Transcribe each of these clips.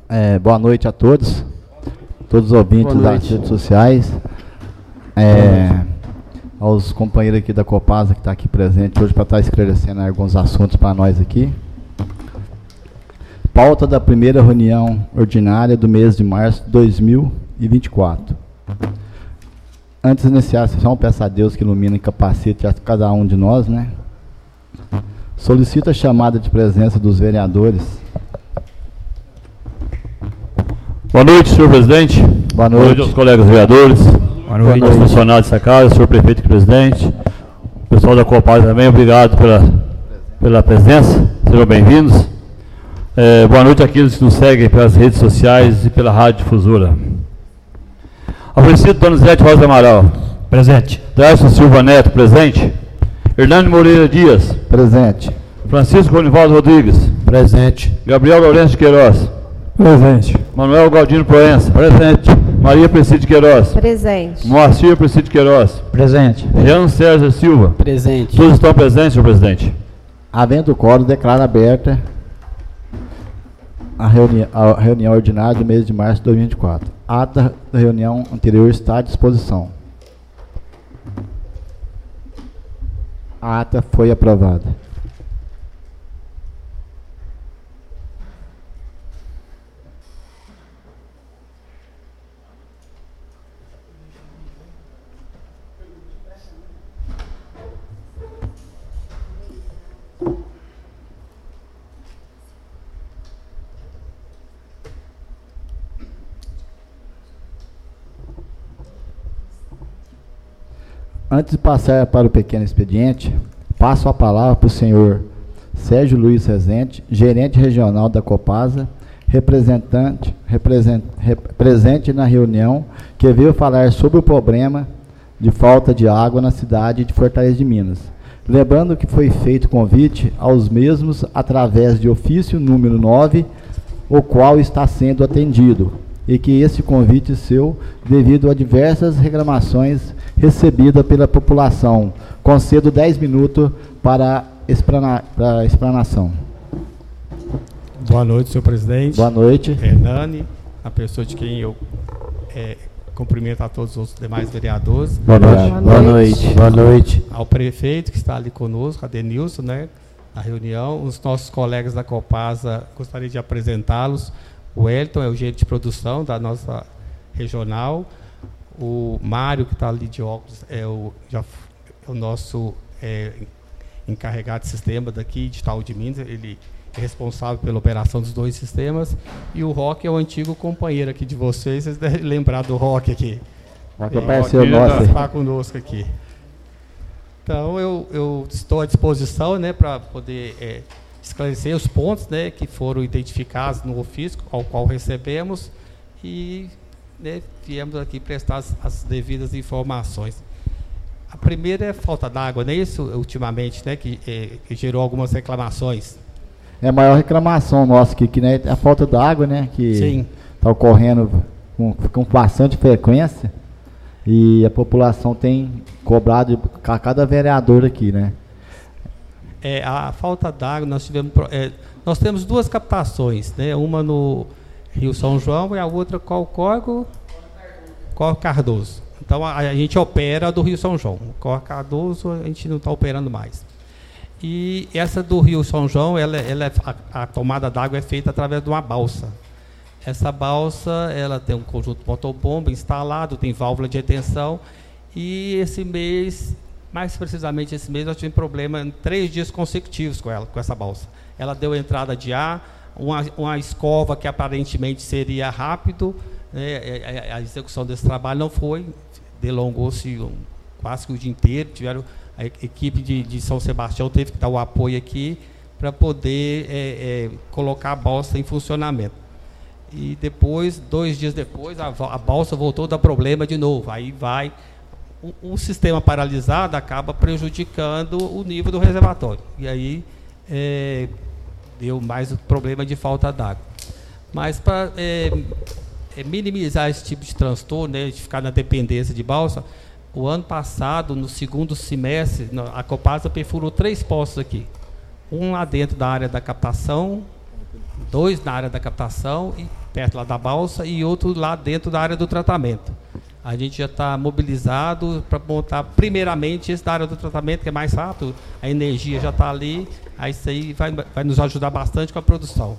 Boa noite a todos os ouvintes das redes sociais, aos companheiros aqui da Copasa que está aqui presente hoje para estar esclarecendo alguns assuntos para nós aqui. Pauta da primeira reunião ordinária do mês de março de 2024. Antes de iniciar a sessão, peço a Deus que ilumine e capacite a cada um de nós, né? Solicito a chamada de presença dos vereadores. Boa noite, senhor presidente. Boa noite. Boa noite aos colegas vereadores. Boa noite. Aos funcionários dessa casa, senhor prefeito e presidente. O pessoal da Copasa também, obrigado pela presença. Sejam bem-vindos. Boa noite àqueles que nos seguem pelas redes sociais e pela rádio difusora. Aparecido Donizete Rosa Amaral. Presente. Darcio Silva Neto, presente. Hernani Moreira Dias. Presente. Francisco Ronivaldo Rodrigues. Presente. Gabriel Lourenço de Queiroz. Presente. Manuel Galdino Proença. Presente. Maria Presídio de Queiroz. Presente. Moacir Presídio de Queiroz. Presente. Rian Sérgio Silva. Presente. Todos estão presentes, senhor presidente. Havendo o quórum, declaro aberta a reunião ordinária do mês de março de 2024. A ata da reunião anterior está à disposição. A ata foi aprovada. Antes de passar para o pequeno expediente, passo a palavra para o senhor Sérgio Luiz Rezende, gerente regional da Copasa, presente na reunião, que veio falar sobre o problema de falta de água na cidade de Fortaleza de Minas. Lembrando que foi feito convite aos mesmos através de ofício número 9, o qual está sendo atendido, e que esse convite seu, devido a diversas reclamações recebidas pela população. Concedo 10 minutos para a explanação. Boa noite, senhor presidente. Boa noite. Hernani, a pessoa de quem eu cumprimento a todos os demais vereadores. Boa noite. Boa noite. Boa noite. Ao prefeito que está ali conosco, a Denilson, né, na reunião. Os nossos colegas da Copasa, gostaria de apresentá-los. O Wellington é o gerente de produção da nossa regional. O Mário, que está ali de óculos, é o nosso encarregado de sistema daqui de Itaú de Minas. Ele é responsável pela operação dos dois sistemas. E o Roque é o antigo companheiro aqui de vocês. Vocês devem lembrar do Roque aqui. Roque apareceu nosso. Está conosco aqui. Então, eu estou à disposição, né, para poder esclarecer os pontos, né, que foram identificados no ofício ao qual recebemos e, né, viemos aqui prestar as devidas informações. A primeira é falta d'água, não é isso, ultimamente, né, que gerou algumas reclamações. É a maior reclamação nossa aqui, né, é a falta d'água, né, que está ocorrendo com bastante frequência e a população tem cobrado a cada vereador aqui, né. A falta d'água, nós temos duas captações, né? Uma no Rio São João e a outra Córrego Cardoso. Então a gente opera do Rio São João. Córrego Cardoso a gente não está operando mais. E essa do Rio São João, a tomada d'água é feita através de uma balsa. Essa balsa, ela tem um conjunto de motobomba instalado, tem válvula de retenção e esse mês, mais precisamente esse mês, nós tivemos problema em 3 dias consecutivos com essa balsa. Ela deu entrada de ar, uma escova que aparentemente seria rápido, né, a execução desse trabalho não foi, delongou-se quase que o dia inteiro, a equipe de São Sebastião teve que dar o apoio aqui para poder colocar a balsa em funcionamento. E depois, 2 dias depois, a balsa voltou a dar problema de novo, aí vai... O sistema paralisado acaba prejudicando o nível do reservatório. E aí deu mais o problema de falta d'água. Mas para minimizar esse tipo de transtorno, né, de ficar na dependência de balsa, o ano passado, no segundo semestre, a Copasa perfurou 3 poços aqui. Um lá dentro da área da captação, 2 na área da captação perto lá da balsa, e outro lá dentro da área do tratamento. A gente já está mobilizado para montar primeiramente esse da área do tratamento, que é mais rápido, a energia já está ali, aí isso aí vai nos ajudar bastante com a produção.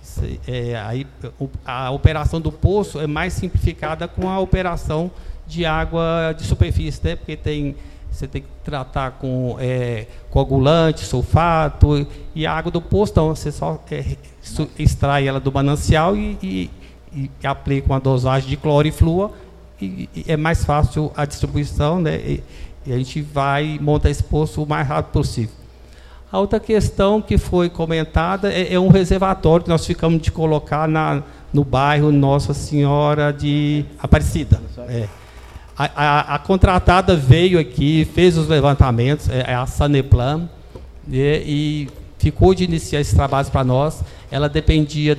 A operação do poço é mais simplificada com a operação de água de superfície, né? Porque você tem que tratar com coagulante, sulfato, e a água do poço, então, você só extrai ela do manancial e aplica uma dosagem de cloro e flúor, e é mais fácil a distribuição, né? E a gente vai montar esse poço o mais rápido possível. A outra questão que foi comentada é um reservatório que nós ficamos de colocar no bairro Nossa Senhora de Aparecida. A contratada veio aqui, fez os levantamentos, a Saneplan, e ficou de iniciar esses trabalhos para nós. Ela dependia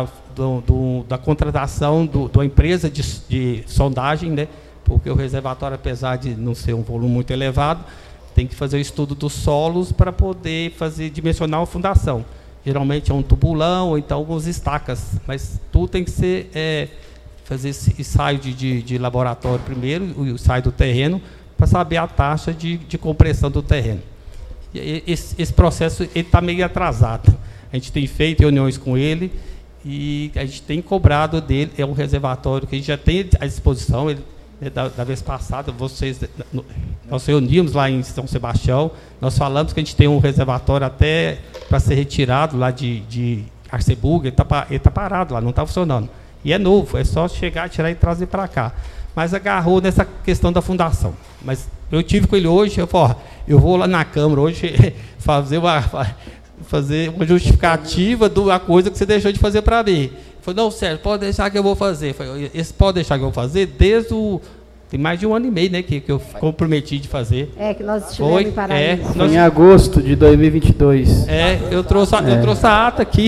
da contratação da empresa de sondagem, né? Porque o reservatório, apesar de não ser um volume muito elevado, tem que fazer o estudo dos solos para poder dimensionar a fundação. Geralmente é um tubulão, ou então algumas estacas, mas tudo tem que ser fazer esse ensaio de laboratório primeiro, o ensaio do terreno, para saber a taxa de compressão do terreno. E esse processo está meio atrasado. A gente tem feito reuniões com ele e a gente tem cobrado dele. É um reservatório que a gente já tem à disposição. Da vez passada, nós reunimos lá em São Sebastião, nós falamos que a gente tem um reservatório até para ser retirado lá de Arceburgo, ele está parado lá, não está funcionando. E é novo, é só chegar, tirar e trazer para cá. Mas agarrou nessa questão da fundação. Mas eu tive com ele hoje, eu vou lá na Câmara hoje fazer uma justificativa da coisa que você deixou de fazer para mim. Falei, não, Sérgio, pode deixar que eu vou fazer. Falei, pode deixar que eu vou fazer tem mais de 1 ano e meio, né, que eu comprometi de fazer. Que nós estivemos em Paraíso. Foi em agosto de 2022. Eu trouxe a ata aqui.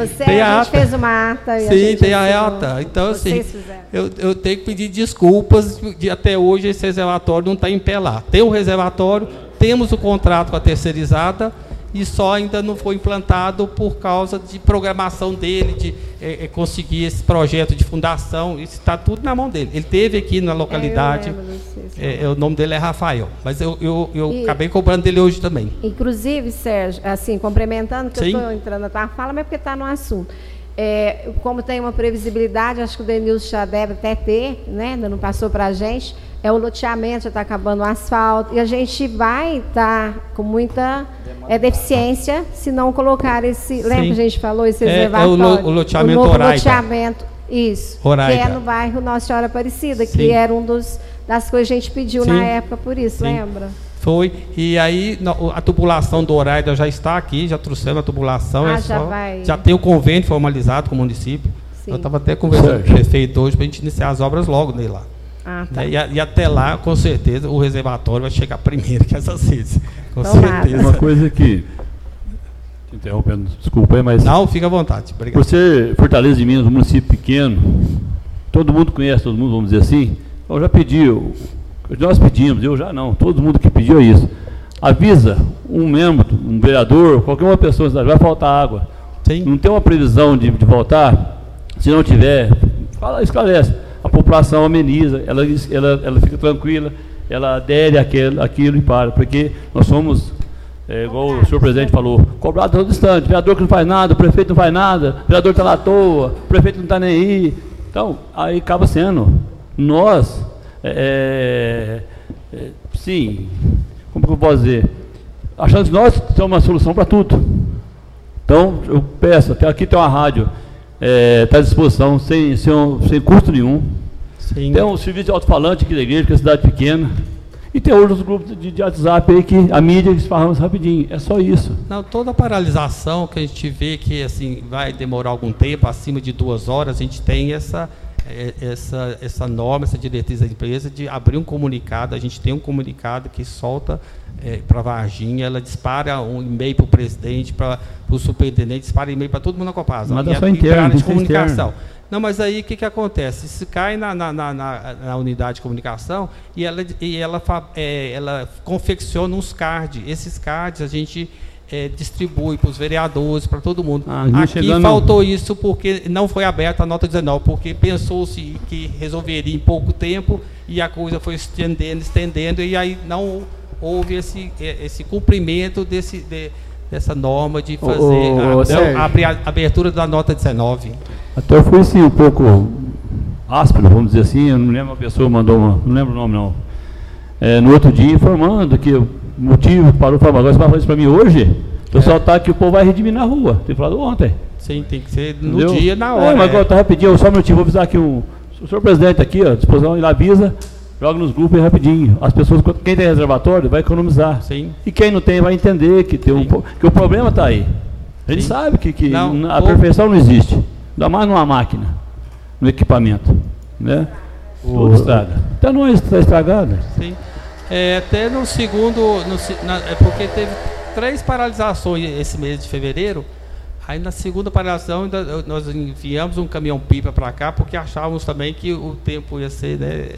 A gente fez uma ata. Sim, tem a ata. Então, assim, eu tenho que pedir desculpas de até hoje esse reservatório não está em pé lá. Tem um reservatório, temos o contrato com a terceirizada, e só ainda não foi implantado por causa de programação dele, de conseguir esse projeto de fundação. Isso está tudo na mão dele. Ele esteve aqui na localidade, o nome dele é Rafael, mas eu acabei cobrando dele hoje também. Inclusive, Sérgio, assim, complementando, que eu estou entrando na tua fala, mas porque está no assunto. Como tem uma previsibilidade, acho que o Denilson já deve até ter, né? Ainda não passou para a gente, o loteamento já está acabando o asfalto, e a gente vai estar com muita deficiência se não colocar esse... Lembra que a gente falou, esse reservatório? O loteamento Roraida. Isso, Roraida. que é no bairro Nossa Senhora Aparecida, que era das coisas que a gente pediu na época por isso, lembra? Foi, e aí a tubulação do Horaida já está aqui, já trouxemos a tubulação, já tem o convênio formalizado com o município. Sim. Eu estava até conversando com o prefeito hoje para a gente iniciar as obras logo nele lá. Tá. E até lá, com certeza, o reservatório vai chegar primeiro que essas redes. Com certeza. Uma coisa que... Interrompendo, desculpa aí, mas... Não, fica à vontade. Obrigado. Por ser Fortaleza de Minas, um município pequeno, todo mundo conhece todo mundo, vamos dizer assim, eu já pedi... Nós pedimos, eu já não, todo mundo que pediu isso. Avisa um membro, um vereador, qualquer uma pessoa, vai faltar água. Sim. Não tem uma previsão de voltar? Se não tiver, esclarece. A população ameniza, ela fica tranquila, ela adere àquilo e para. Porque nós somos, igual o senhor presidente falou, cobrado todo instante. O vereador que não faz nada, o prefeito não faz nada, o vereador está lá à toa, o prefeito não está nem aí. Então, aí acaba sendo. Nós... sim, como que eu posso dizer? Achando que nós temos uma solução para tudo. Então, eu peço, aqui tem uma rádio, está à disposição, sem custo nenhum. Sim. Tem um serviço de alto-falante aqui da igreja, que é cidade pequena. E tem outros grupos de WhatsApp aí que a mídia esparrama rapidinho. É só isso. Não, toda a paralisação que a gente vê que assim, vai demorar algum tempo, acima de 2 horas, a gente tem essa norma, essa diretriz da empresa de abrir um comunicado. A gente tem um comunicado que solta para a Varginha, ela dispara um e-mail para o presidente, para o superintendente, dispara e-mail para todo mundo na Copasa. Mas é só interno, de comunicação. Não, mas aí o que acontece? Isso cai na unidade de comunicação e ela confecciona uns cards. Esses cards a gente distribui para os vereadores, para todo mundo. Aqui chegando... faltou isso porque não foi aberta a nota 19, porque pensou-se que resolveria em pouco tempo e a coisa foi estendendo, e aí não houve esse cumprimento dessa norma de fazer a abertura da nota 19. Até eu fui assim, um pouco áspero, vamos dizer assim, eu não lembro, uma pessoa mandou não lembro o nome não, no outro dia informando que o motivo parou, falou, agora você vai fazer isso para mim hoje? O pessoal está que o povo vai redimir na rua, tem falado ontem. Sim, tem que ser no dia, na hora. Mas agora tá rapidinho, só um minutinho, vou avisar aqui o senhor presidente aqui, ó, disposição, ele avisa, joga nos grupos aí rapidinho. As pessoas, quem tem reservatório, vai economizar. Sim. E quem não tem vai entender que, que o problema está aí. A gente sabe que a perfeição não existe. Ainda mais numa máquina, no equipamento. Né? Tudo estraga. Até nós está estragado. Sim. Até no segundo, porque teve 3 paralisações esse mês de fevereiro. Aí na segunda paralisação nós enviamos um caminhão-pipa para cá, porque achávamos também que o tempo ia ser, né,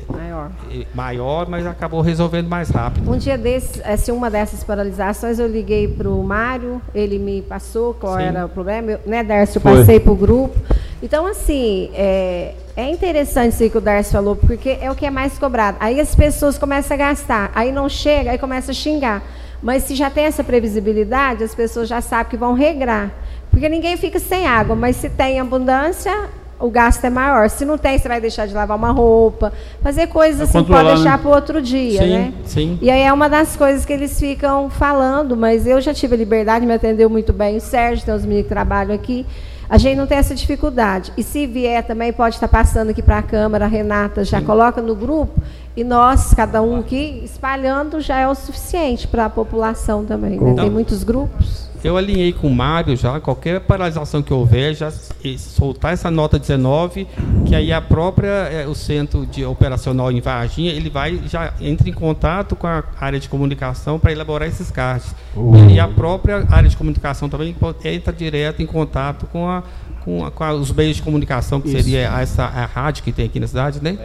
maior, mas acabou resolvendo mais rápido. Um dia desses, uma dessas paralisações, eu liguei para o Mário, ele me passou qual era o problema, né, Darcio, eu passei para o grupo. Então, assim, é interessante isso que o Darcio falou, porque é o que é mais cobrado. Aí as pessoas começam a gastar, aí não chega, aí começa a xingar. Mas se já tem essa previsibilidade, as pessoas já sabem que vão regrar. Porque ninguém fica sem água, mas se tem abundância, o gasto é maior. Se não tem, você vai deixar de lavar uma roupa, fazer coisas assim, pode deixar para o outro dia, né? Sim. E aí é uma das coisas que eles ficam falando, mas eu já tive a liberdade, me atendeu muito bem o Sérgio, tem os meninos que trabalham aqui. A gente não tem essa dificuldade. E se vier também, pode estar passando aqui para a Câmara, a Renata já coloca no grupo, e nós, cada um aqui, espalhando, já é o suficiente para a população também. Né? Tem muitos grupos. Eu alinhei com o Mário já, qualquer paralisação que houver, já soltar essa nota 19, que aí a própria, o centro de operacional em Varginha, ele já entra em contato com a área de comunicação para elaborar esses cards. E a própria área de comunicação também entra direto em contato com os meios de comunicação, que seria a rádio que tem aqui na cidade, né?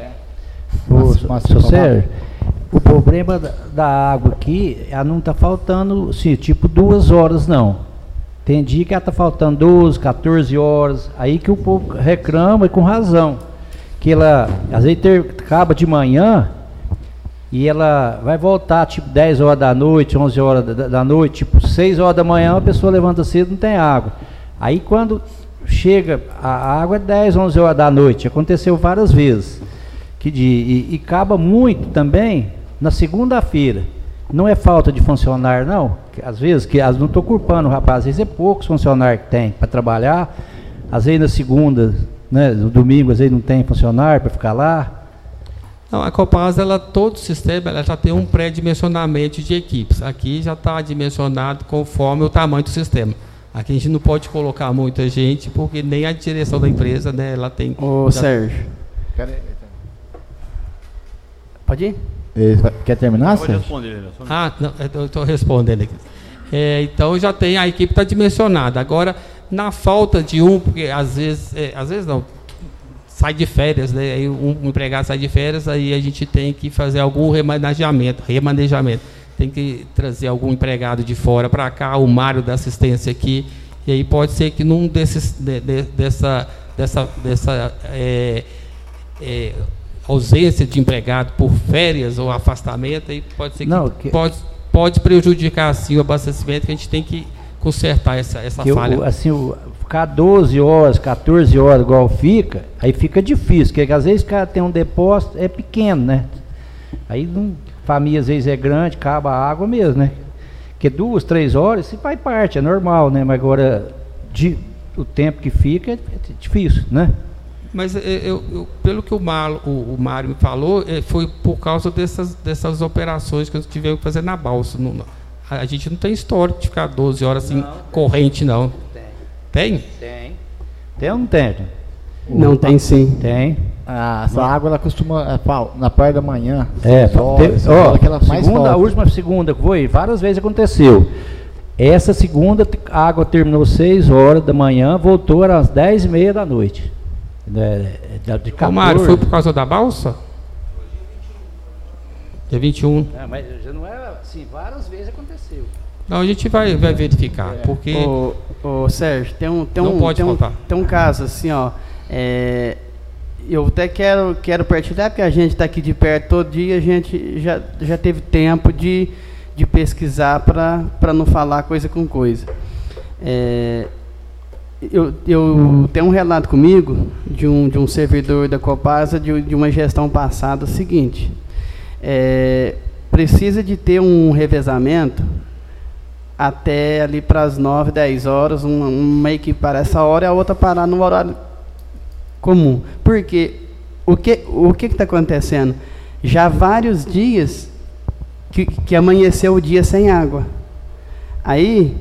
Sérgio, o problema da água aqui, ela não está faltando, assim, tipo 2 horas, não. Tem dia que ela está faltando 12, 14 horas, aí que o povo reclama, e com razão. Que ela, às vezes, acaba de manhã, e ela vai voltar, tipo, 10 horas da noite, 11 horas da noite, tipo, 6 horas da manhã, a pessoa levanta cedo, não tem água. Aí, quando chega, a água é 10, 11 horas da noite, aconteceu várias vezes. E acaba muito também na segunda-feira. Não é falta de funcionário, não. Às vezes, não estou culpando o rapaz, às vezes é poucos funcionários que tem para trabalhar. Às vezes na segunda, né, no domingo, às vezes não tem funcionário para ficar lá. Não, a Copasa, todo o sistema, ela já tem um pré-dimensionamento de equipes. Aqui já está dimensionado conforme o tamanho do sistema. Aqui a gente não pode colocar muita gente, porque nem a direção da empresa, né, ela tem... Sérgio. Pode ir? Quer terminar, Sérgio? Não, eu estou respondendo aqui. Então já tem, a equipe está dimensionada. Agora, na falta de porque às vezes não, sai de férias, né? Aí um empregado sai de férias, aí a gente tem que fazer algum remanejamento. Tem que trazer algum empregado de fora para cá, o Mário da assistência aqui, e aí pode ser que num dessa ausência de empregado por férias ou afastamento, aí pode ser que pode prejudicar assim o abastecimento, que a gente tem que consertar essa falha. Ficar 12 horas, 14 horas igual fica, aí fica difícil, porque às vezes o cara tem um depósito, é pequeno, né? Aí família às vezes é grande, acaba a água mesmo, né? Porque 2, 3 horas, se faz parte, é normal, né? Mas agora, o tempo que fica é difícil, né? Mas pelo que o Mário me falou, foi por causa dessas operações que nós tivemos que fazer na balsa. A gente não tem história de ficar 12 horas assim, corrente, não. Tem? Tem ou não tem? Não, tem sim. Tem. Essa água, ela costuma, na parte da manhã, a última segunda que foi, várias vezes aconteceu. Essa segunda, a água terminou 6 horas da manhã, voltou às 10h30 da noite. O Mário, foi por causa da balsa? Dia 21. Mas já não é assim, várias vezes aconteceu. Não, a gente vai verificar, porque... Ô Sérgio, tem um caso assim, ó, eu até quero partilhar, porque a gente está aqui de perto todo dia, a gente já teve tempo de pesquisar para não falar coisa com coisa. Eu tenho um relato comigo de um servidor da Copasa de uma gestão passada, o seguinte, precisa de ter um revezamento até ali para as 9, 10 horas, uma equipe para essa hora e a outra parar no horário comum. Porque o que está acontecendo? Já há vários dias que amanheceu o dia sem água. Aí,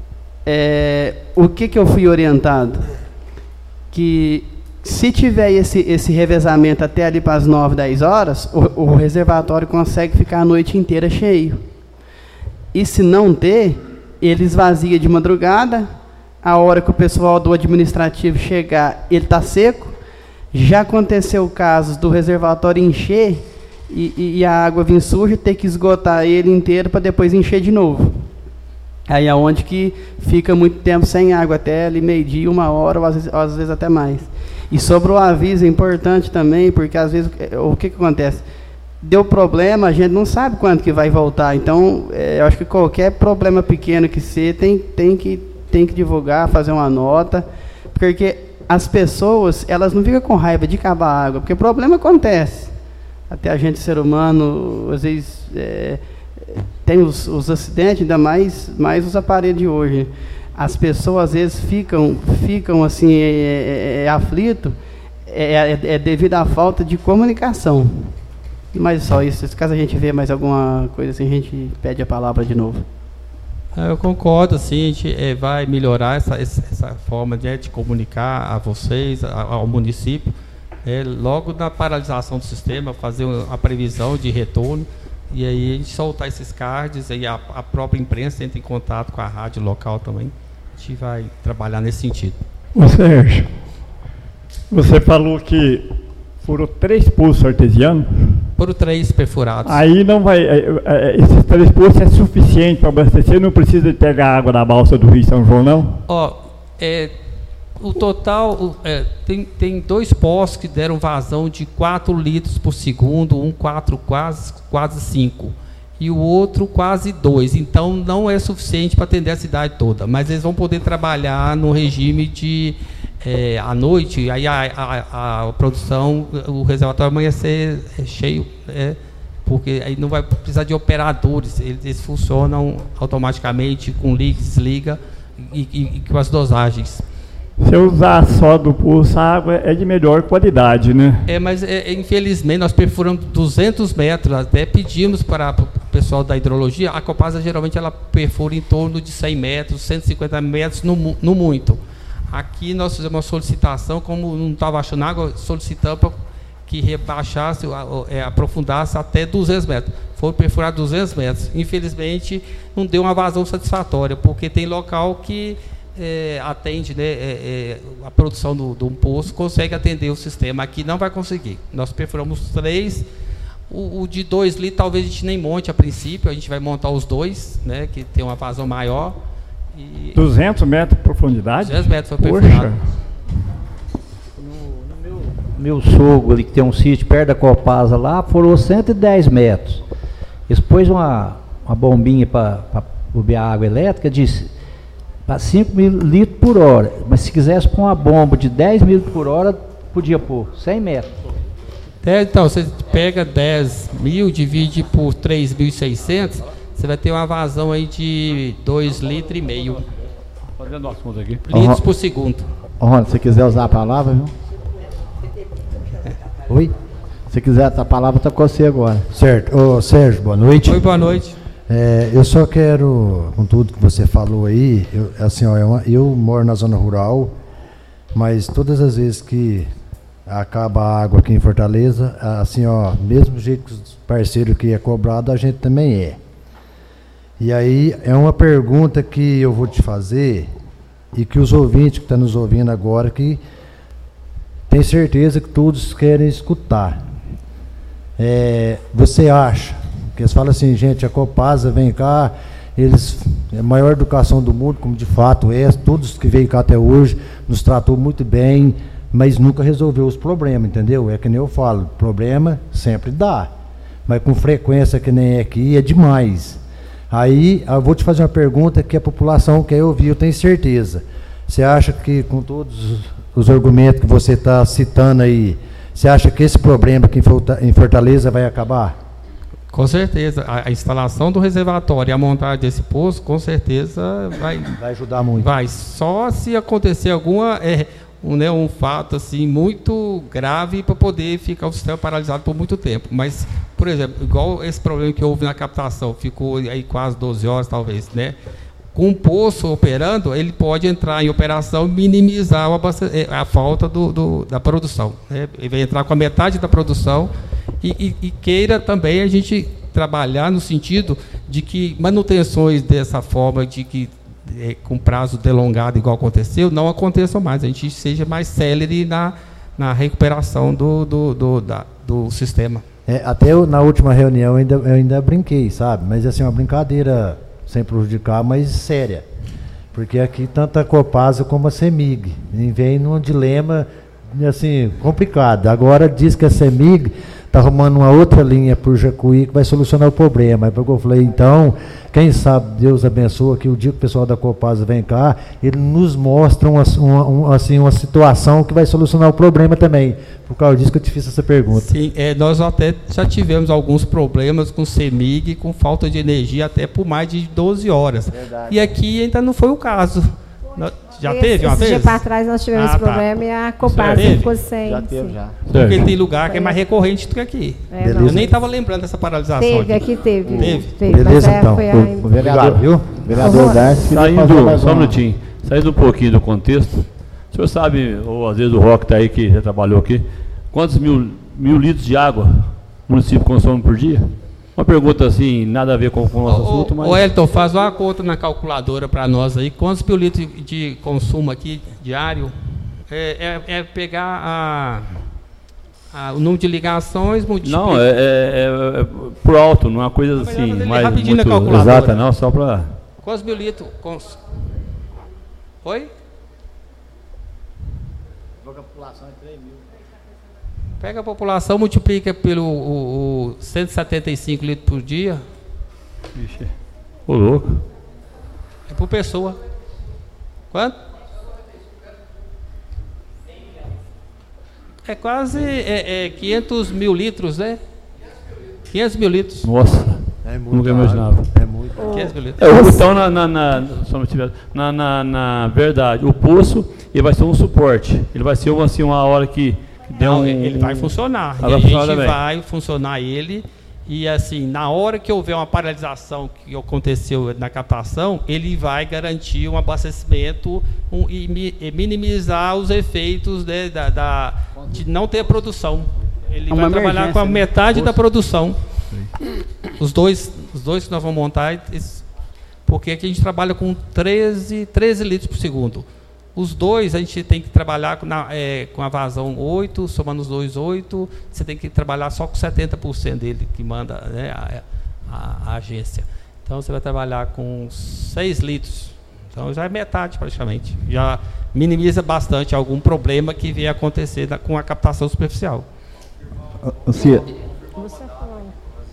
o que eu fui orientado? Que se tiver esse revezamento até ali para as 9, 10 horas, o reservatório consegue ficar a noite inteira cheio. E se não ter, ele esvazia de madrugada, a hora que o pessoal do administrativo chegar, ele está seco. Já aconteceu casos do reservatório encher e a água vir suja, ter que esgotar ele inteiro para depois encher de novo. Aí é onde que fica muito tempo sem água, até ali meio-dia, 1 hora, ou às vezes até mais. E sobre o aviso é importante também, porque às vezes o que acontece? Deu problema, a gente não sabe quando que vai voltar. Então, eu acho que qualquer problema pequeno que seja, tem que divulgar, fazer uma nota, porque as pessoas, elas não ficam com raiva de acabar a água, porque o problema acontece. Até a gente, ser humano, às vezes, tem os acidentes, ainda mais os aparelhos de hoje. As pessoas, às vezes, ficam assim, aflitos, devido à falta de comunicação. Mas só isso. Caso a gente vê mais alguma coisa assim, a gente pede a palavra de novo. Eu concordo, assim, a gente vai melhorar essa forma de comunicar a vocês, ao município, logo na paralisação do sistema, fazer a previsão de retorno, e aí a gente soltar esses cards, aí a própria imprensa entra em contato com a rádio local também. A gente vai trabalhar nesse sentido. Ô Sérgio, você falou que furou 3 poços artesianos? Foram 3 perfurados. Aí não vai. Esses 3 poços é suficiente para abastecer? Não precisa de pegar água da balsa do Rio São João, não? O total tem 2 poços que deram vazão de 4 litros por segundo, um 4 quase 5 e o outro quase 2. Então não é suficiente para atender a cidade toda, mas eles vão poder trabalhar no regime de à noite, aí a produção, o reservatório amanhecer cheio, porque aí não vai precisar de operadores, eles funcionam automaticamente com liga, desliga e com as dosagens. Se eu usar só do poço, a água é de melhor qualidade, né? Mas infelizmente nós perfuramos 200 metros, até pedimos para o pessoal da hidrologia, a Copasa geralmente ela perfura em torno de 100 metros, 150 metros no muito. Aqui nós fizemos uma solicitação, como não estava achando água, solicitamos para que rebaixasse, aprofundasse até 200 metros. Foi perfurar 200 metros. Infelizmente, não deu uma vazão satisfatória, porque tem local que atende, né, a produção de um poço, consegue atender o sistema. Aqui não vai conseguir. Nós perfuramos 3. O de 2 litros, talvez a gente nem monte a princípio, a gente vai montar os 2, né, que tem uma vazão maior. 200 metros de profundidade? 200 metros foi perfurado. No meu sogro ali, que tem um sítio perto da Copasa lá, furou 110 metros. Eles pôs uma bombinha para bobear água elétrica, disse para 5 mil litros por hora. Mas se quisesse pôr uma bomba de 10 mil litros por hora, podia pôr 100 metros. Então, você pega 10 mil, divide por 3.600, você vai ter uma vazão aí de 2,5 litros. Fazendo o assunto aqui. Litros por segundo. Rony, se quiser usar a palavra, viu? Oi? Se quiser a palavra, está com você agora. Certo. Ô, Sérgio, boa noite. Oi, boa noite. Eu só quero, com tudo que você falou aí, eu moro na zona rural, mas todas as vezes que acaba a água aqui em Fortaleza, assim, mesmo jeito que os parceiros que é cobrado, a gente também é. E aí é uma pergunta que eu vou te fazer e que os ouvintes que estão nos ouvindo agora, que tem certeza que todos querem escutar. Você acha, que eles falam assim, gente, a Copasa vem cá a maior educação do mundo, como de fato é, todos que veio cá até hoje, nos tratou muito bem, mas nunca resolveu os problemas, entendeu? É que nem eu falo, problema sempre dá, mas com frequência que nem aqui é demais. Aí, eu vou te fazer uma pergunta que a população quer ouvir, eu tenho certeza. Você acha que, com todos os argumentos que você está citando aí, você acha que esse problema aqui em Fortaleza vai acabar? Com certeza. A instalação do reservatório e a montagem desse poço, com certeza, vai ajudar muito. Vai. Só se acontecer um fato assim, muito grave para poder ficar o sistema paralisado por muito tempo. Mas, por exemplo, igual esse problema que houve na captação, ficou aí quase 12 horas, talvez, né? Com um poço operando, ele pode entrar em operação e minimizar a falta da produção, né? Ele vai entrar com a metade da produção e queira também a gente trabalhar no sentido de que manutenções dessa forma, de que com prazo delongado, igual aconteceu, não aconteçam mais. A gente seja mais célere na recuperação do sistema. Até na última reunião eu ainda brinquei, sabe? Mas assim, uma brincadeira sem prejudicar, mas séria. Porque aqui tanto a Copasa como a CEMIG vem num dilema assim, complicado. Agora diz que a CEMIG está arrumando uma outra linha por Jacuí que vai solucionar o problema. Aí eu falei, então, quem sabe, Deus abençoa, que o dia que o pessoal da Copasa vem cá, ele nos mostra uma situação que vai solucionar o problema também. Por causa disso que eu te fiz essa pergunta. Sim, nós até já tivemos alguns problemas com o CEMIG, com falta de energia até por mais de 12 horas. Verdade. E aqui ainda não foi o caso. Já teve uma vez? Esse dia para trás nós tivemos esse problema e a Copasa ficou sem. Já teve, já. Porque tem lugar que é mais recorrente do que aqui. Eu nem estava lembrando dessa paralisação. Aqui teve. Beleza, então. O vereador, viu? Vereador Darcy. Só um minutinho. Saindo um pouquinho do contexto, o senhor sabe, ou às vezes o Roque está aí, que já trabalhou aqui, quantos mil litros de água o município consome por dia? Uma pergunta assim, nada a ver com o nosso assunto, mas... Ô Elton, faz uma conta na calculadora para nós aí, quantos mil litros de consumo aqui diário? Pegar o número de ligações, multiplicar... Não, é por alto, não é uma coisa assim, mais rapidinho muito na calculadora. Exata, não, só para... Quantos mil litros? Oi? A população é 3 mil. Pega a população, multiplica pelo 175 litros por dia. Vixe, ô louco. É por pessoa. Quanto? É quase 500 mil litros, né? 500 mil litros. Nossa, nunca imaginava. É muito. 500 mil litros. Então, na verdade, o poço ele vai ser um suporte. Ele vai ser uma hora que... ele vai funcionar. E a gente vai funcionar ele. E assim, na hora que houver uma paralisação que aconteceu na captação, ele vai garantir um abastecimento e minimizar os efeitos de não ter produção. Ele vai trabalhar com a metade da produção. Os dois que nós vamos montar, porque aqui a gente trabalha com 13 litros por segundo. Os dois, a gente tem que trabalhar com a vazão 8, somando os dois 8, você tem que trabalhar só com 70% dele, que manda, né, a agência. Então, você vai trabalhar com 6 litros. Então, já é metade, praticamente. Já minimiza bastante algum problema que venha acontecer com a captação superficial. Você falou.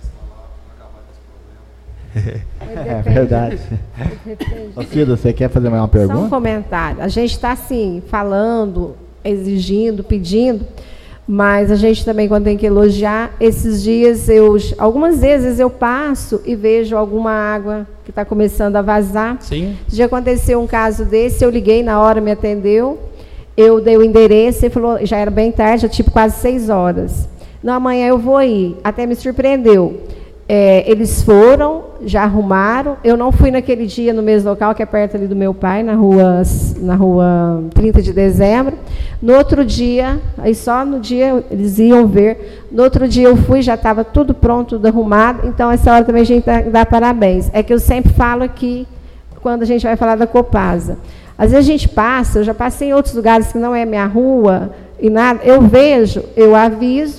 É verdade. Cida, você quer fazer mais uma pergunta? Só um comentário. A gente está, assim, falando, exigindo, pedindo, mas a gente também, quando tem que elogiar, esses dias, algumas vezes eu passo e vejo alguma água que está começando a vazar. Sim. Já aconteceu um caso desse, eu liguei, na hora me atendeu, eu dei o endereço, ele falou, já era bem tarde, já tipo quase 6 horas. Não, amanhã eu vou ir. Até me surpreendeu. Eles foram, já arrumaram. Eu não fui naquele dia no mesmo local, que é perto ali do meu pai, na rua 30 de dezembro. No outro dia, aí só no dia eles iam ver. No outro dia eu fui, já estava tudo pronto, tudo arrumado. Então, essa hora também a gente dá parabéns. É que eu sempre falo aqui, quando a gente vai falar da Copasa. Às vezes a gente passa, eu já passei em outros lugares que não é minha rua, e nada, eu vejo, eu aviso,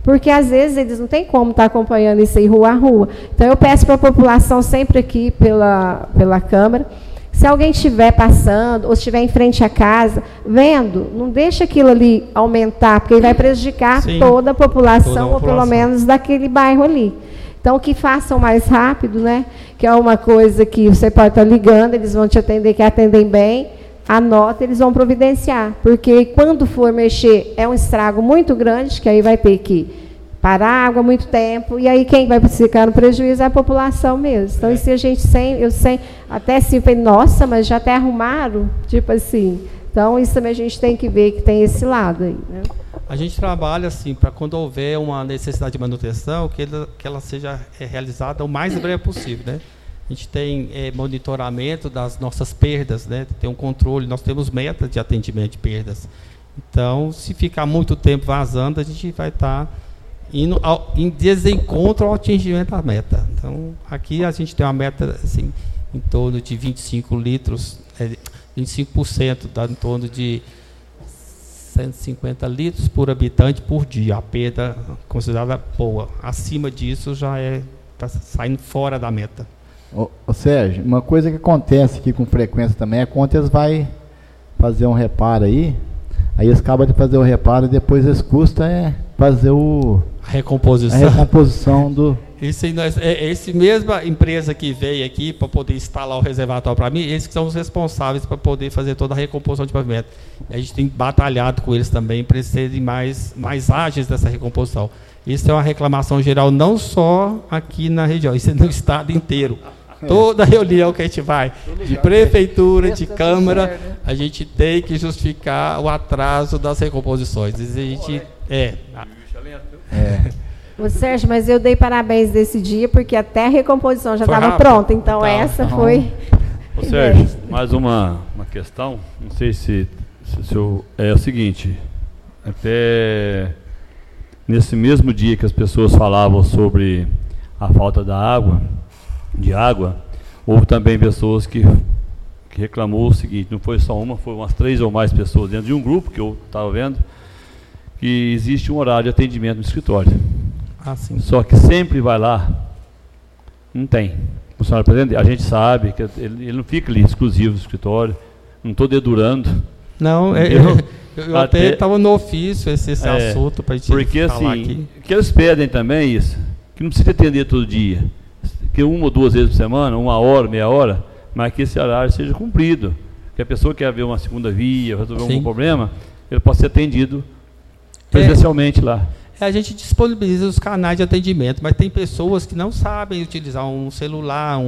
porque às vezes eles não têm como estar acompanhando isso aí rua a rua. Então eu peço para a população sempre aqui pela Câmara, se alguém estiver passando ou estiver em frente à casa, vendo, não deixa aquilo ali aumentar, porque ele vai prejudicar toda a população, ou pelo menos daquele bairro ali. Então, que façam mais rápido, né? Que é uma coisa que você pode estar ligando, eles vão te atender, que atendem bem, anota, eles vão providenciar. Porque quando for mexer, é um estrago muito grande, que aí vai ter que parar a água muito tempo, e aí quem vai ficar no prejuízo é a população mesmo. Então, isso a gente até assim, falei, nossa, mas já até arrumaram? Tipo assim. Então, isso também a gente tem que ver que tem esse lado aí, né? A gente trabalha assim, para quando houver uma necessidade de manutenção, que ela seja realizada o mais breve possível, né? A gente tem monitoramento das nossas perdas, né? Tem um controle, nós temos meta de atendimento de perdas. Então, se ficar muito tempo vazando, a gente vai estar indo em desencontro ao atingimento da meta. Então, aqui a gente tem uma meta assim, em torno de 25 litros, 25%, dá em torno de 150 litros por habitante por dia, a perda considerada boa. Acima disso já está saindo fora da meta. Ô Sérgio, uma coisa que acontece aqui com frequência também é quando eles vão fazer um reparo aí eles acabam de fazer o reparo e depois eles custam fazer a recomposição do... Esse mesma empresa que veio aqui para poder instalar o reservatório para mim, eles que são os responsáveis para poder fazer toda a recomposição de pavimento. A gente tem batalhado com eles também para eles serem mais ágeis dessa recomposição. Isso é uma reclamação geral, não só aqui na região, isso é no estado inteiro. Toda reunião que a gente vai, de prefeitura, de câmara, a gente tem que justificar o atraso das recomposições. A gente Ô, Sérgio, mas eu dei parabéns desse dia, porque até a recomposição já estava pronta, então essa foi... Ô, Sérgio, mais uma questão, não sei se é o seguinte, até nesse mesmo dia que as pessoas falavam sobre a falta de água, houve também pessoas que reclamou o seguinte, não foi só uma, foi umas 3 ou mais pessoas dentro de um grupo que eu estava vendo, que existe um horário de atendimento no escritório. Sim. Só que sempre vai lá, não tem. Funcionário presidente, a gente sabe que ele não fica ali exclusivo do escritório, não estou dedurando. Não, eu até estava no ofício esse assunto para a gente porque, falar assim, aqui. O que eles pedem também é isso, que não precisa atender todo dia, que 1 ou 2 vezes por semana, 1 hora, meia hora, mas que esse horário seja cumprido. Que a pessoa quer ver uma segunda via, resolver algum problema, ele pode ser atendido presencialmente lá. A gente disponibiliza os canais de atendimento, mas tem pessoas que não sabem utilizar um celular,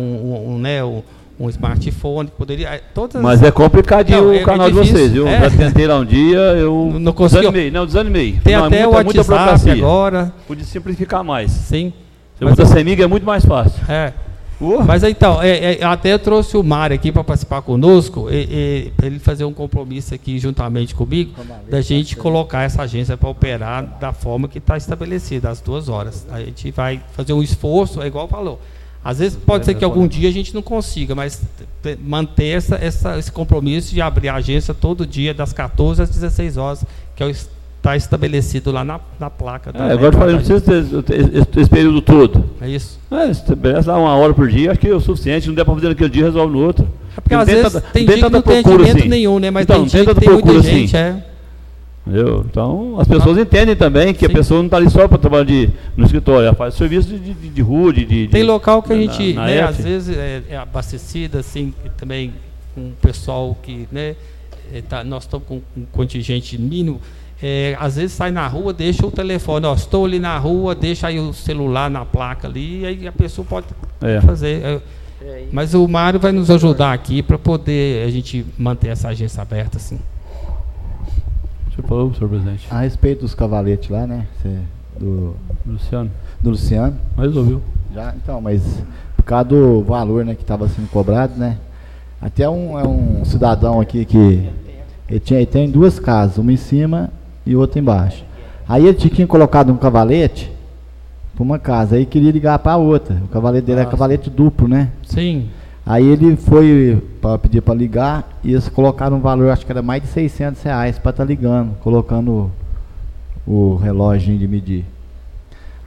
um smartphone, poderia... Mas é complicadinho o canal de vocês, viu? Já tentei lá um dia, eu não consegui. Desanimei. Tem até o WhatsApp agora. Podia simplificar mais. Sim. Mas a CEMIG é muito mais fácil. Mas então, até trouxe o Mário aqui para participar conosco, para ele fazer um compromisso aqui juntamente comigo, da gente colocar essa agência para operar da forma que está estabelecida, às 2 horas. A gente vai fazer um esforço, igual falou. Às vezes pode ser que algum dia a gente não consiga, mas manter esse compromisso de abrir a agência todo dia, das 14 às 16 horas, que está estabelecido lá na placa. Agora eu falei, não precisa ter esse período todo. É isso. Estabelece lá 1 hora por dia, acho que é o suficiente, não der para fazer naquele dia, resolve no outro. Porque às vezes tem dia que não tem atendimento nenhum, né? Mas tem dia que tem muita gente, Entendeu? Então, as pessoas entendem também que a pessoa não está ali só para trabalhar no escritório, ela faz serviço de rua, Tem local que a gente, às vezes, é abastecida, assim, também com o pessoal que, nós estamos com um contingente mínimo, às vezes sai na rua, deixa o telefone, estou ali na rua, deixa aí o celular na placa ali, e aí a pessoa pode fazer. Mas o Mário vai nos ajudar aqui para poder a gente manter essa agência aberta, assim. Você falou, senhor presidente? A respeito dos cavaletes lá, né? Do Luciano. Resolveu. Já, então, mas por causa do valor, né, que estava sendo cobrado, né? Até um cidadão aqui que ele tem 2 casas, uma em cima e outra embaixo. Aí ele tinha colocado um cavalete para uma casa, aí queria ligar para a outra. O cavalete dele é cavalete duplo, né? Sim. Aí ele foi para pedir para ligar e eles colocaram um valor, acho que era mais de R$600 para estar ligando, colocando o relógio de medir.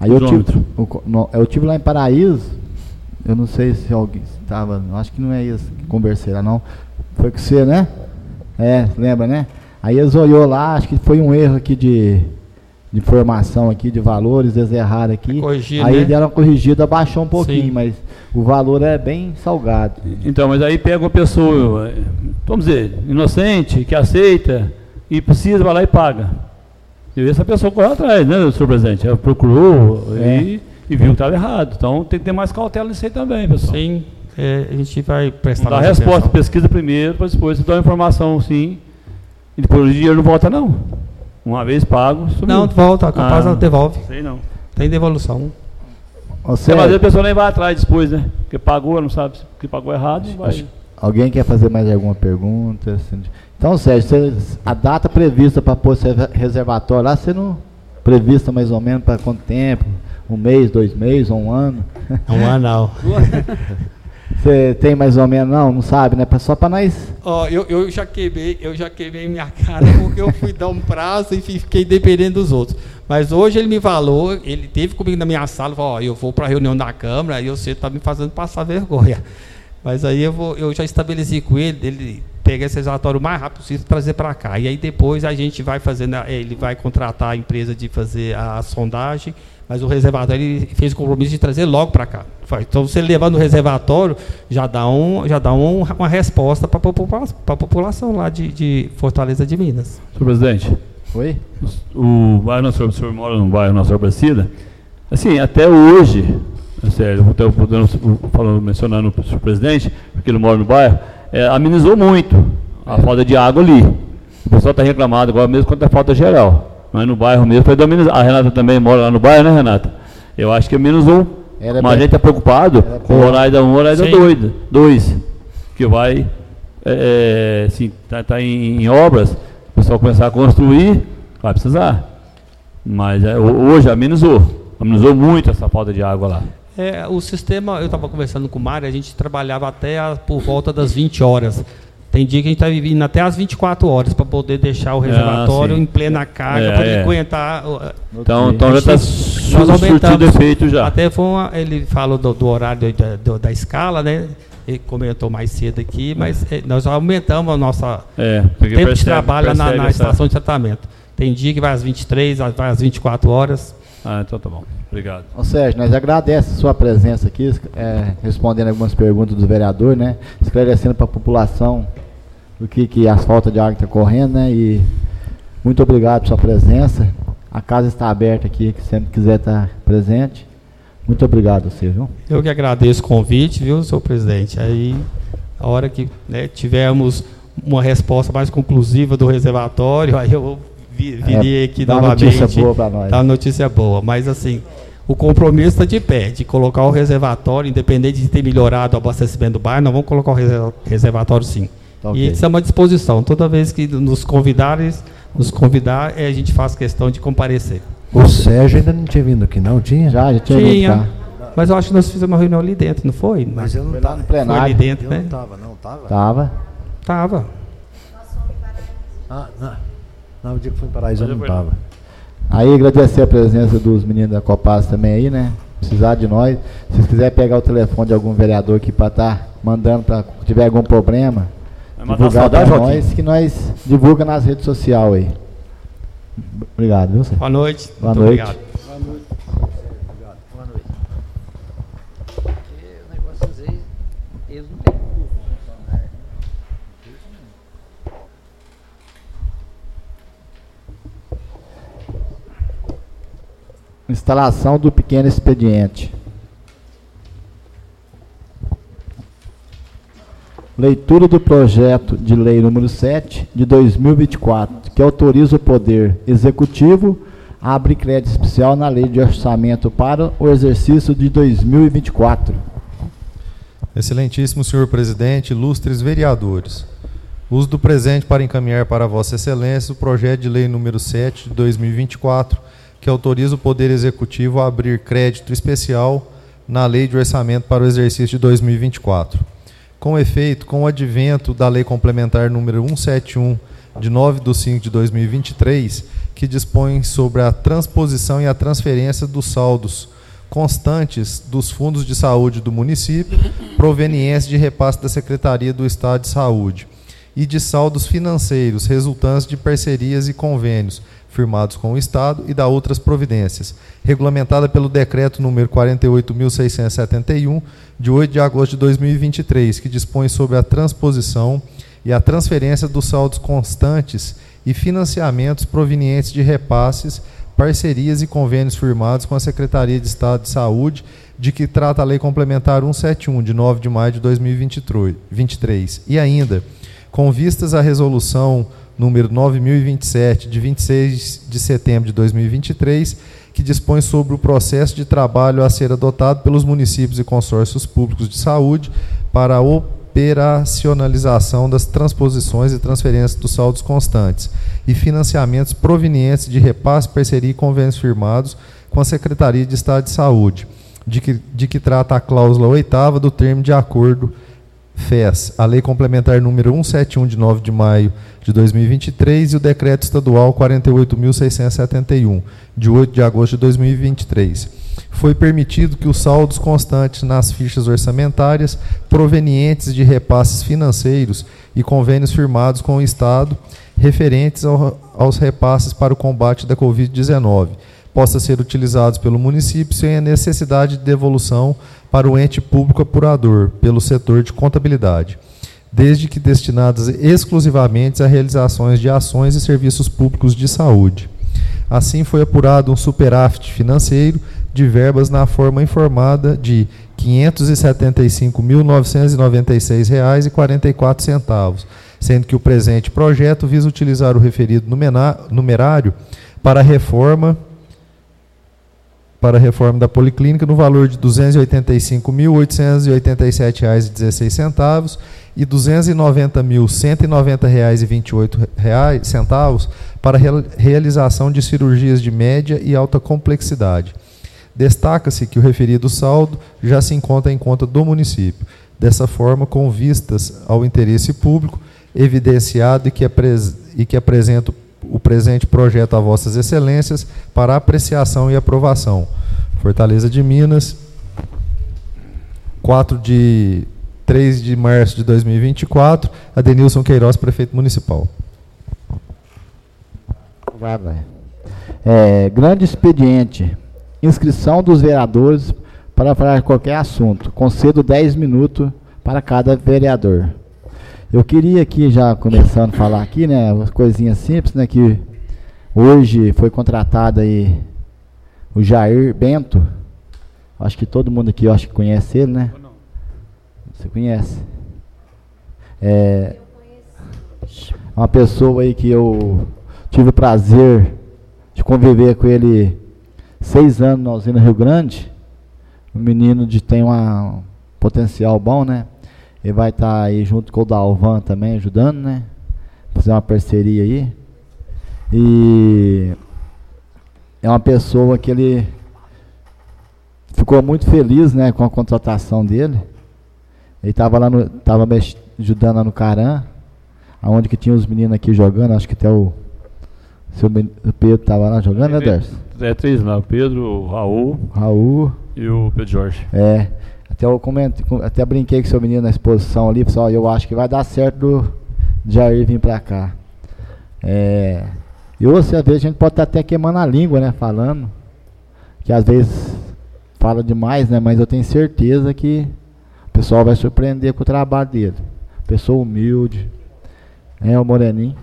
Aí eu tive lá em Paraíso, eu não sei se alguém estava, acho que não é isso que conversei lá não. Foi com você, né? Lembra, né? Aí eles olhou lá, acho que foi um erro aqui de informação aqui, de valores, eles erraram aqui. Corrigir, aí né? deram uma corrigida, abaixou um pouquinho, Sim. mas o valor é bem salgado. Então, mas aí pega uma pessoa, vamos dizer, inocente, que aceita e precisa, vai lá e paga. E essa pessoa correu atrás, né, senhor presidente? Ela procurou e viu que estava errado. Então tem que ter mais cautela nisso aí também, pessoal. Sim, a gente vai prestar Dá a mais resposta, atenção. pesquisa primeiro, para depois você dá uma informação, sim. E depois o dinheiro não volta, não. Uma vez pago, sumiu. Não, volta, a capaz ela devolve. Sei não. Tem devolução. Mas às vezes a pessoa nem vai atrás depois, né? Porque pagou, não sabe que pagou errado, não vai. Alguém quer fazer mais alguma pergunta? Então, Sérgio, a data prevista para pôr esse reservatório lá, você não prevista mais ou menos para quanto tempo? 1 mês, 2 meses, ou 1 ano? 1 ano não. Você tem mais ou menos, não sabe, né? Só para nós. Eu já queimei minha cara porque eu fui dar um prazo e fiquei dependendo dos outros. Mas hoje ele me falou, ele teve comigo na minha sala, falou, eu vou para a reunião da Câmara e você está me fazendo passar vergonha. Mas aí eu já estabeleci com ele pegar esse reservatório o mais rápido possível e trazer para cá. E aí depois a gente vai fazendo, ele vai contratar a empresa de fazer a sondagem, mas o reservatório ele fez o compromisso de trazer logo para cá. Então, você levando o reservatório, já dá uma resposta para a população lá de Fortaleza de Minas. Senhor presidente. Oi? O bairro o senhor mora no bairro Nossa Aparecida. Assim, até hoje, sério, mencionando o senhor presidente, porque ele mora no bairro, amenizou muito a falta de água ali. O pessoal está reclamando agora mesmo quanto a falta geral. Mas no bairro mesmo foi amenizar. A Renata também mora lá no bairro, né, Renata? Eu acho que amenizou. Mas a gente está preocupado com o horário da 1 e o horário da 2. Que vai, tá em obras, o pessoal começar a construir, vai precisar. Mas hoje amenizou muito essa falta de água lá. O sistema, eu estava conversando com o Mário, a gente trabalhava até por volta das 20 horas. Tem dia que a gente está vivendo até as 24 horas para poder deixar o reservatório em plena carga, para ele aguentar. Então já está surtido efeito já. Até ele falou do horário da escala, né? Ele comentou mais cedo aqui, mas nós aumentamos a nossa tempo de trabalho na estação de tratamento. Tem dia que vai às 23, vai às 24 horas. Então tá bom. Obrigado. Sérgio, nós agradecemos a sua presença aqui, respondendo algumas perguntas do vereador, né? Esclarecendo para a população o que as faltas de água estão correndo, né? E muito obrigado pela sua presença. A casa está aberta aqui, que sempre quiser estar presente. Muito obrigado a você, viu? Eu que agradeço o convite, viu, senhor presidente? Aí, a hora que tivermos uma resposta mais conclusiva do reservatório, aí eu virei aqui novamente. Notícia boa para nós. Tá notícia boa, mas assim, o compromisso está de pé, de colocar o reservatório, independente de ter melhorado o abastecimento do bairro, nós vamos colocar o reservatório sim. Okay. E estamos à disposição. Toda vez que nos convidar, a gente faz questão de comparecer. O Sérgio ainda não tinha vindo aqui, não? Tinha? Já tinha vindo. Mas eu acho que nós fizemos uma reunião ali dentro, não foi? Mas eu não estava no plenário. Foi ali dentro, né? Não estava, não? Tava. Tava. Não, o dia que fui em Paraíso eu não estava. Aí agradecer a presença dos meninos da Copasa também aí, né? Precisar de nós. Se vocês quiserem pegar o telefone de algum vereador aqui para estar mandando, se tiver algum problema, divulgar para nós, que nós divulga nas redes sociais aí. Obrigado, viu, senhor? Boa noite. Boa noite. Obrigado. Boa noite. Obrigado. Boa noite. Porque o negócio às vezes, eles não têm culpa, funcionário. Instalação do pequeno expediente. Leitura do projeto de lei número 7 de 2024, que autoriza o Poder Executivo a abrir crédito especial na lei de orçamento para o exercício de 2024. Excelentíssimo senhor presidente, ilustres vereadores. Uso do presente para encaminhar para Vossa Excelência o projeto de lei número 7 de 2024, que autoriza o Poder Executivo a abrir crédito especial na lei de orçamento para o exercício de 2024. Com efeito, com o advento da Lei Complementar número 171, de 9/5/2023, que dispõe sobre a transposição e a transferência dos saldos constantes dos fundos de saúde do município, provenientes de repasse da Secretaria do Estado de Saúde, e de saldos financeiros resultantes de parcerias e convênios firmados com o Estado e da outras providências, regulamentada pelo Decreto número 48.671, de 8 de agosto de 2023, que dispõe sobre a transposição e a transferência dos saldos constantes e financiamentos provenientes de repasses, parcerias e convênios firmados com a Secretaria de Estado de Saúde, de que trata a Lei Complementar 171, de 9 de maio de 2023, e ainda, com vistas à Resolução número 9027, de 26 de setembro de 2023, que dispõe sobre o processo de trabalho a ser adotado pelos municípios e consórcios públicos de saúde para a operacionalização das transposições e transferências dos saldos constantes e financiamentos provenientes de repasse, parceria e convênios firmados com a Secretaria de Estado de Saúde, de que trata a cláusula 8ª do termo de acordo FES, a Lei Complementar número 171, de 9 de maio de 2023, e o Decreto Estadual 48.671, de 8 de agosto de 2023. Foi permitido que os saldos constantes nas fichas orçamentárias provenientes de repasses financeiros e convênios firmados com o Estado referentes aos repasses para o combate da Covid-19 possam ser utilizados pelo município sem a necessidade de devolução para o ente público apurador pelo setor de contabilidade, desde que destinadas exclusivamente a realizações de ações e serviços públicos de saúde. Assim, foi apurado um superávit financeiro de verbas na forma informada de R$ 575.996,44, sendo que o presente projeto visa utilizar o referido numerário para a reforma da Policlínica no valor de R$ 285.887,16 e R$ 290.190,28 para realização de cirurgias de média e alta complexidade. Destaca-se que o referido saldo já se encontra em conta do município. Dessa forma, com vistas ao interesse público evidenciado e que apresenta o presente projeto a vossas excelências para apreciação e aprovação. Fortaleza de Minas, 3 de março de 2024, Adenilson Queiroz, prefeito municipal. Grande expediente. Inscrição dos vereadores para falar qualquer assunto. Concedo 10 minutos para cada vereador. Eu queria aqui, já começando a falar aqui, né, umas coisinhas simples, né, que hoje foi contratado aí o Jair Bento. Acho que todo mundo aqui, acho que conhece ele, né? Você conhece? É uma pessoa aí que eu tive o prazer de conviver com ele 6 anos na usina Rio Grande. Um menino tem um potencial bom, né? Ele vai estar aí junto com o Dalvan também, ajudando, né? Fazer uma parceria aí. E é uma pessoa que ele ficou muito feliz, né, com a contratação dele. Ele estava lá ajudando lá no Caran, aonde que tinha os meninos aqui jogando, acho que até o Pedro estava lá jogando, né, Derson? 3 lá, o Pedro, o Raul e o Pedro Jorge. Até brinquei com o seu menino na exposição ali, pessoal, eu acho que vai dar certo do Jair vir para cá. E você, às vezes, a gente pode estar até queimando a língua, né, falando, que às vezes fala demais, né, mas eu tenho certeza que o pessoal vai surpreender com o trabalho dele. Pessoa humilde, o Moreninho.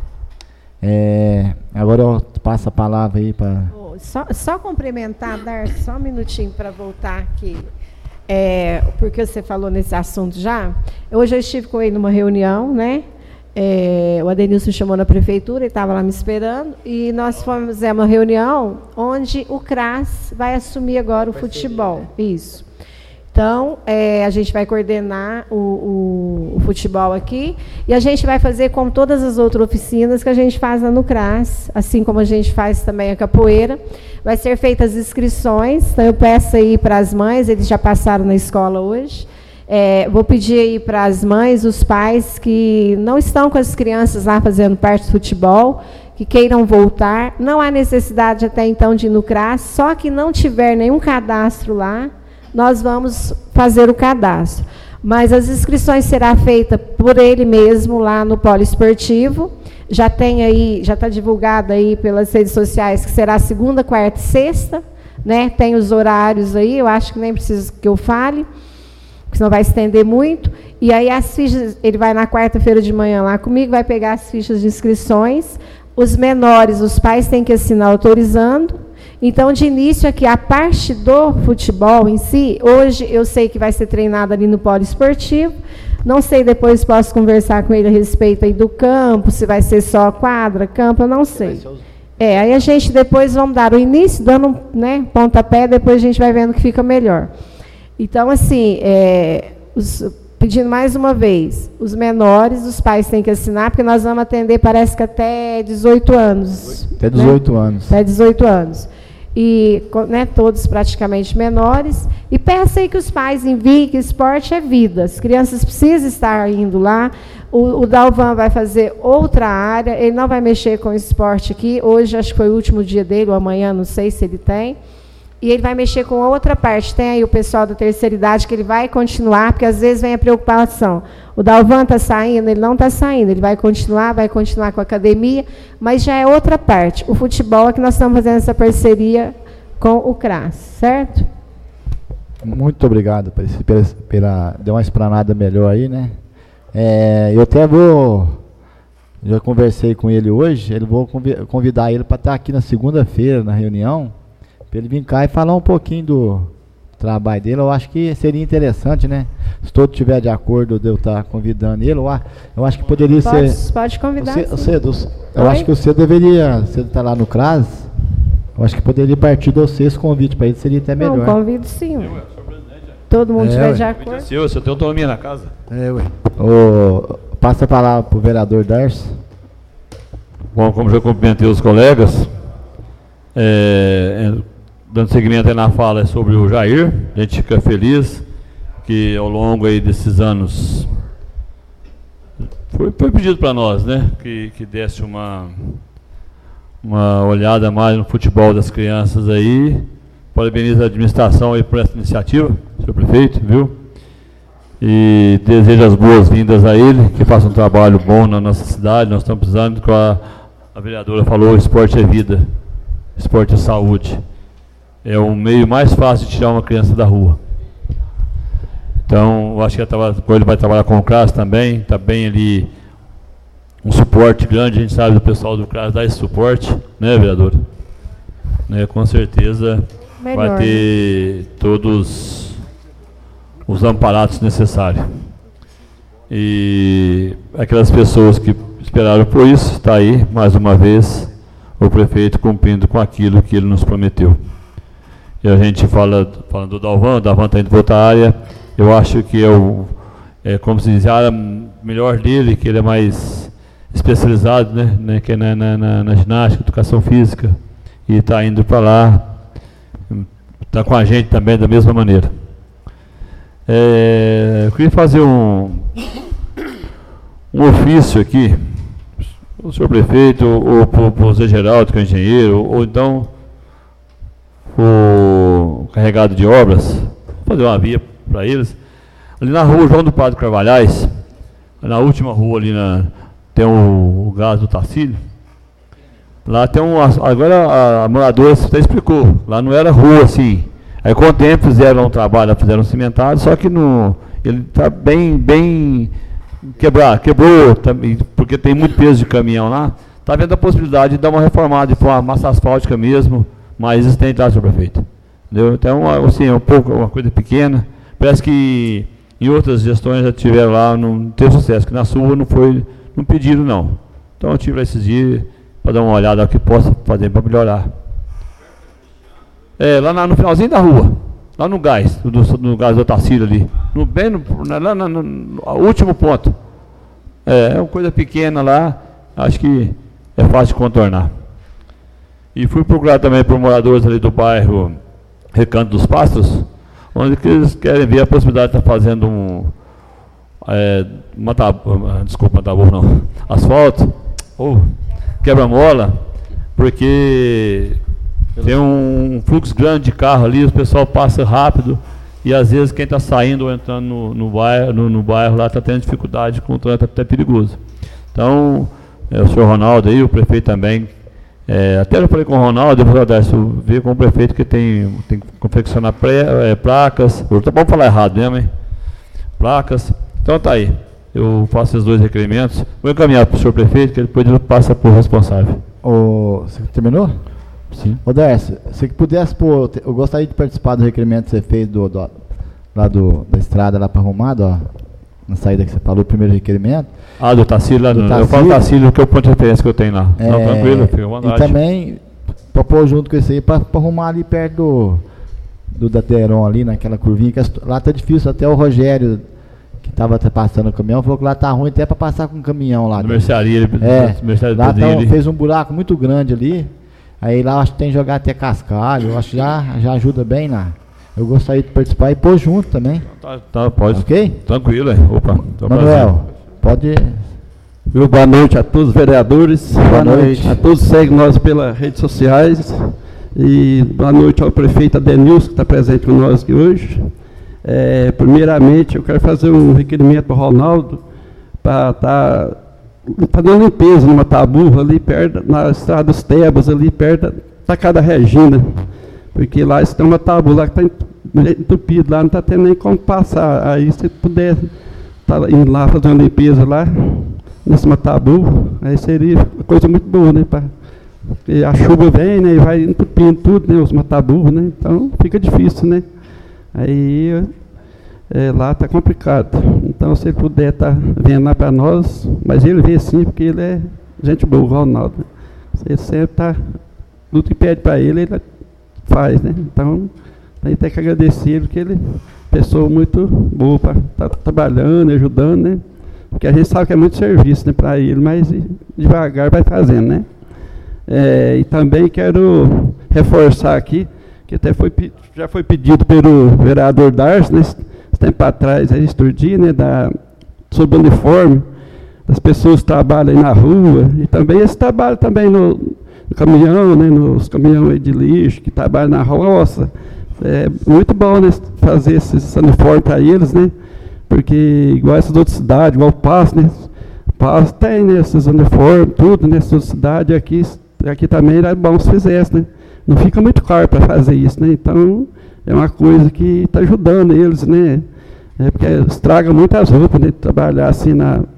Agora eu passo a palavra aí para... Só cumprimentar, dar só um minutinho para voltar aqui. Porque você falou nesse assunto já. Hoje eu estive com ele numa reunião, né? O Adenilson chamou na prefeitura, ele estava lá me esperando, e nós fomos uma reunião onde o CRAS vai assumir agora o futebol. Isso. Então, a gente vai coordenar o futebol aqui, e a gente vai fazer como todas as outras oficinas que a gente faz lá no CRAS, assim como a gente faz também a capoeira. Vai ser feitas as inscrições, então eu peço aí para as mães, eles já passaram na escola hoje, Vou pedir aí para as mães, os pais que não estão com as crianças lá fazendo parte do futebol, que queiram voltar. Não há necessidade até então de ir no CRAS, só que não tiver nenhum cadastro lá, nós vamos fazer o cadastro. Mas as inscrições serão feitas por ele mesmo lá no polo esportivo. Já tem aí, já está divulgado aí pelas redes sociais que será segunda, quarta e sexta, né? Tem os horários aí, eu acho que nem preciso que eu fale, porque senão vai estender muito. E aí as fichas, ele vai na quarta-feira de manhã lá comigo, vai pegar as fichas de inscrições. Os menores, os pais têm que assinar autorizando. Então, de início aqui, a parte do futebol em si, hoje eu sei que vai ser treinado ali no polo esportivo. Não sei, depois posso conversar com ele a respeito aí do campo, se vai ser só quadra, campo, eu não sei. Aí a gente depois vamos dar o início, dando, né, pontapé, depois a gente vai vendo que fica melhor. Então, assim, pedindo mais uma vez, os menores, os pais têm que assinar, porque nós vamos atender, parece que até 18 anos. Até 18 anos. Até 18 anos. E, né, todos praticamente menores. E peça aí que os pais enviem, que esporte é vida. As crianças precisam estar indo lá. O Dalvan vai fazer outra área, ele não vai mexer com esporte aqui. Hoje, acho que foi o último dia dele, ou amanhã, não sei se ele tem. E ele vai mexer com outra parte. Tem aí o pessoal da terceira idade que ele vai continuar, porque às vezes vem a preocupação. O Dalvan está saindo? Ele não está saindo. Ele vai continuar com a academia, mas já é outra parte. O futebol é que nós estamos fazendo essa parceria com o CRAS, certo? Muito obrigado pela deu uma explanada melhor aí, né? Eu até já conversei com ele hoje, vou convidar ele para estar aqui na segunda-feira, na reunião, para ele vir cá e falar um pouquinho do trabalho dele. Eu acho que seria interessante, né? Se todo estiver de acordo de eu estar convidando ele, eu acho que poderia ser... Pode convidar. Eu acho que você deveria, você está lá no CRAS, eu acho que poderia partir de você esse convite para ele, seria até melhor. Não, convido sim. Todo mundo estiver de acordo. Você tem autonomia na casa? Passa a palavra para o vereador Darcy. Bom, como já cumprimentei os colegas, dando seguimento aí na fala sobre o Jair, a gente fica feliz que ao longo aí desses anos foi pedido para nós, né, que desse uma olhada mais no futebol das crianças aí. Parabenizo a administração aí por essa iniciativa, senhor prefeito, viu? E desejo as boas-vindas a ele, que faça um trabalho bom na nossa cidade. Nós estamos precisando, como a vereadora falou, esporte é vida, esporte é saúde. É o meio mais fácil de tirar uma criança da rua. Então, eu acho que ele vai trabalhar com o CRAS também, está bem ali, um suporte grande, a gente sabe do pessoal do CRAS dar esse suporte, né, vereadora? Né, com certeza melhor, vai ter todos os amparados necessários. E aquelas pessoas que esperaram por isso, está aí, mais uma vez, o prefeito cumprindo com aquilo que ele nos prometeu. E a gente falando do Dalvan, o Dalvan está indo para outra área, eu acho que como se diz, a área melhor dele, que ele é mais especializado, né, que é na ginástica, educação física, e está indo para lá, está com a gente também da mesma maneira. Eu queria fazer um ofício aqui, o senhor prefeito, ou para o Zé Geraldo, que é engenheiro, ou então o carregado de obras, vou fazer uma via para eles. Ali na rua João do Padre Carvalhais, na última rua ali, tem o gás do Tacílio. Lá tem agora a moradora até explicou, lá não era rua assim. Aí com o tempo fizeram um trabalho, fizeram um cimentado, só que ele está bem quebrou, porque tem muito peso de caminhão lá. Está vendo a possibilidade de dar uma reformada, de pôr uma massa asfáltica mesmo, mais resistente lá, senhor prefeito. Entendeu? Então, assim, uma coisa pequena. Parece que em outras gestões já tiveram lá, não teve sucesso, que na sua não pediram não. Então eu tive lá esses dias para dar uma olhada no que possa fazer para melhorar. Lá no finalzinho da rua, lá no gás, no gás do Otacílio ali, lá no último ponto. É uma coisa pequena lá, acho que é fácil de contornar. E fui procurar também por moradores ali do bairro Recanto dos Pássaros, onde que eles querem ver a possibilidade de estar fazendo asfalto, ou quebra-mola, porque tem um fluxo grande de carro ali, o pessoal passa rápido, e às vezes quem está saindo ou entrando no bairro lá está tendo dificuldade com o trânsito, até perigoso. Então, o senhor Ronaldo aí, o prefeito também, até eu falei com o Ronaldo, depois eu ver com o prefeito que tem que confeccionar placas, vamos falar errado mesmo, hein? Placas. Então tá aí, eu faço esses 2 requerimentos, vou encaminhar para o senhor prefeito, que depois ele passa para o responsável. Você terminou? Sim. Décio, se pudesse pôr, eu gostaria de participar do requerimento que você fez da estrada lá para Arrumado, ó, na saída que você falou, o primeiro requerimento. Do Tacílio lá, eu falo Tacílio, que é o ponto de referência que eu tenho lá. Não, tranquilo, filho, e também, para pôr junto com isso aí, para arrumar ali perto do Dateron, ali naquela curvinha, que lá tá difícil, até o Rogério, que estava passando o caminhão, falou que lá tá ruim até para passar com o caminhão lá. Mercearia, lá fez um buraco muito grande ali, aí lá acho que tem que jogar até cascalho, acho que já ajuda bem lá. Eu gostaria de participar e pôr junto também. Tá, pode. Ok? Tranquilo, opa. Manuel, pode... Boa noite a todos os vereadores. Boa noite. A todos que seguem nós pelas redes sociais. E boa noite ao prefeito Adenilson, que está presente com nós aqui hoje. Primeiramente, eu quero fazer um requerimento para o Ronaldo para estar fazendo limpeza numa taburra ali perto, na estrada dos Tebas, ali perto da Cada Regina. Porque lá está uma tabu lá que está entupido, lá não está tendo nem como passar. Aí se puder estar indo lá fazer uma limpeza lá, nesse tabu, aí seria uma coisa muito boa, né? Porque a chuva vem, né? E vai entupindo tudo, né? Os mataburros, né? Então fica difícil, né? Aí lá está complicado. Então se ele puder estar vendo lá para nós, mas ele vê sim, porque ele é gente boa, o Ronaldo. Ele sempre está, tudo que pede para ele faz, né? Então, a gente tem que agradecer, porque ele é pessoa muito boa para estar trabalhando, ajudando, né? Porque a gente sabe que é muito serviço, né, para ele, mas devagar vai fazendo, né? E também quero reforçar aqui, que até já foi pedido pelo vereador Darcy, né, tempo atrás, aí estudia, né, sobre o uniforme, das pessoas que trabalham aí na rua, e também esse trabalho também no caminhão, né, nos caminhões de lixo, que trabalham na roça. É muito bom, né, fazer esses uniformes para eles, né, porque igual essas outras cidades, igual o Passo, né, Passo tem, né, esses uniformes, tudo, né, essas outras cidades, aqui também era bom se fizesse, né, não fica muito caro para fazer isso, né, então é uma coisa que está ajudando eles, né, porque estraga muitas roupas, né, trabalhar assim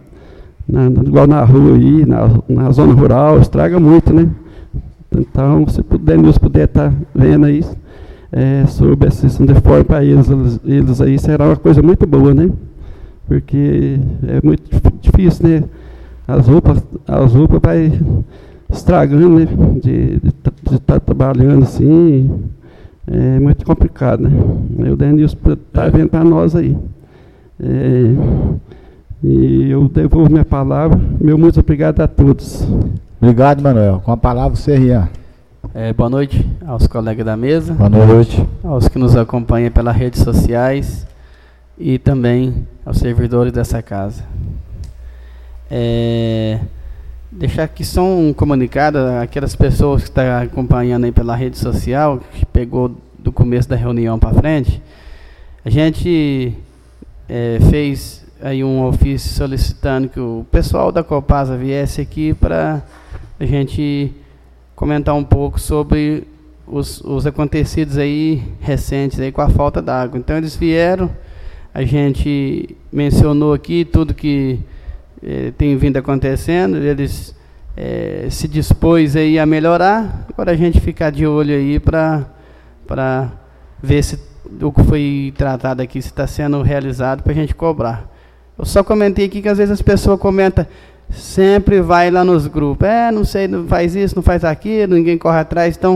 igual na rua aí, na zona rural, estraga muito, né. Então, se Deus puder estar vendo aí sobre esses uniformes para eles aí, será uma coisa muito boa, né? Porque é muito difícil, né? As roupas vai estragando, né? De estar trabalhando assim, é muito complicado, né? O Deus está vendo para nós aí. E eu devolvo minha palavra. Muito obrigado a todos. Obrigado, Manuel. Com a palavra, você, Rian. Boa noite aos colegas da mesa. Boa noite. Aos que nos acompanham pelas redes sociais e também aos servidores dessa casa. Deixar aqui só um comunicado àquelas pessoas que estão acompanhando aí pela rede social, que pegou do começo da reunião para frente. A gente fez aí um ofício solicitando que o pessoal da Copasa viesse aqui para a gente comentar um pouco sobre os acontecidos aí recentes aí com a falta d'água. Então eles vieram, a gente mencionou aqui tudo que tem vindo acontecendo, eles se dispôs aí a melhorar. Agora a gente ficar de olho aí para ver se o que foi tratado aqui, se está sendo realizado, para a gente cobrar. Eu só comentei aqui que às vezes as pessoas comentam, sempre vai lá nos grupos, não sei, não faz isso, não faz aquilo, ninguém corre atrás. Então,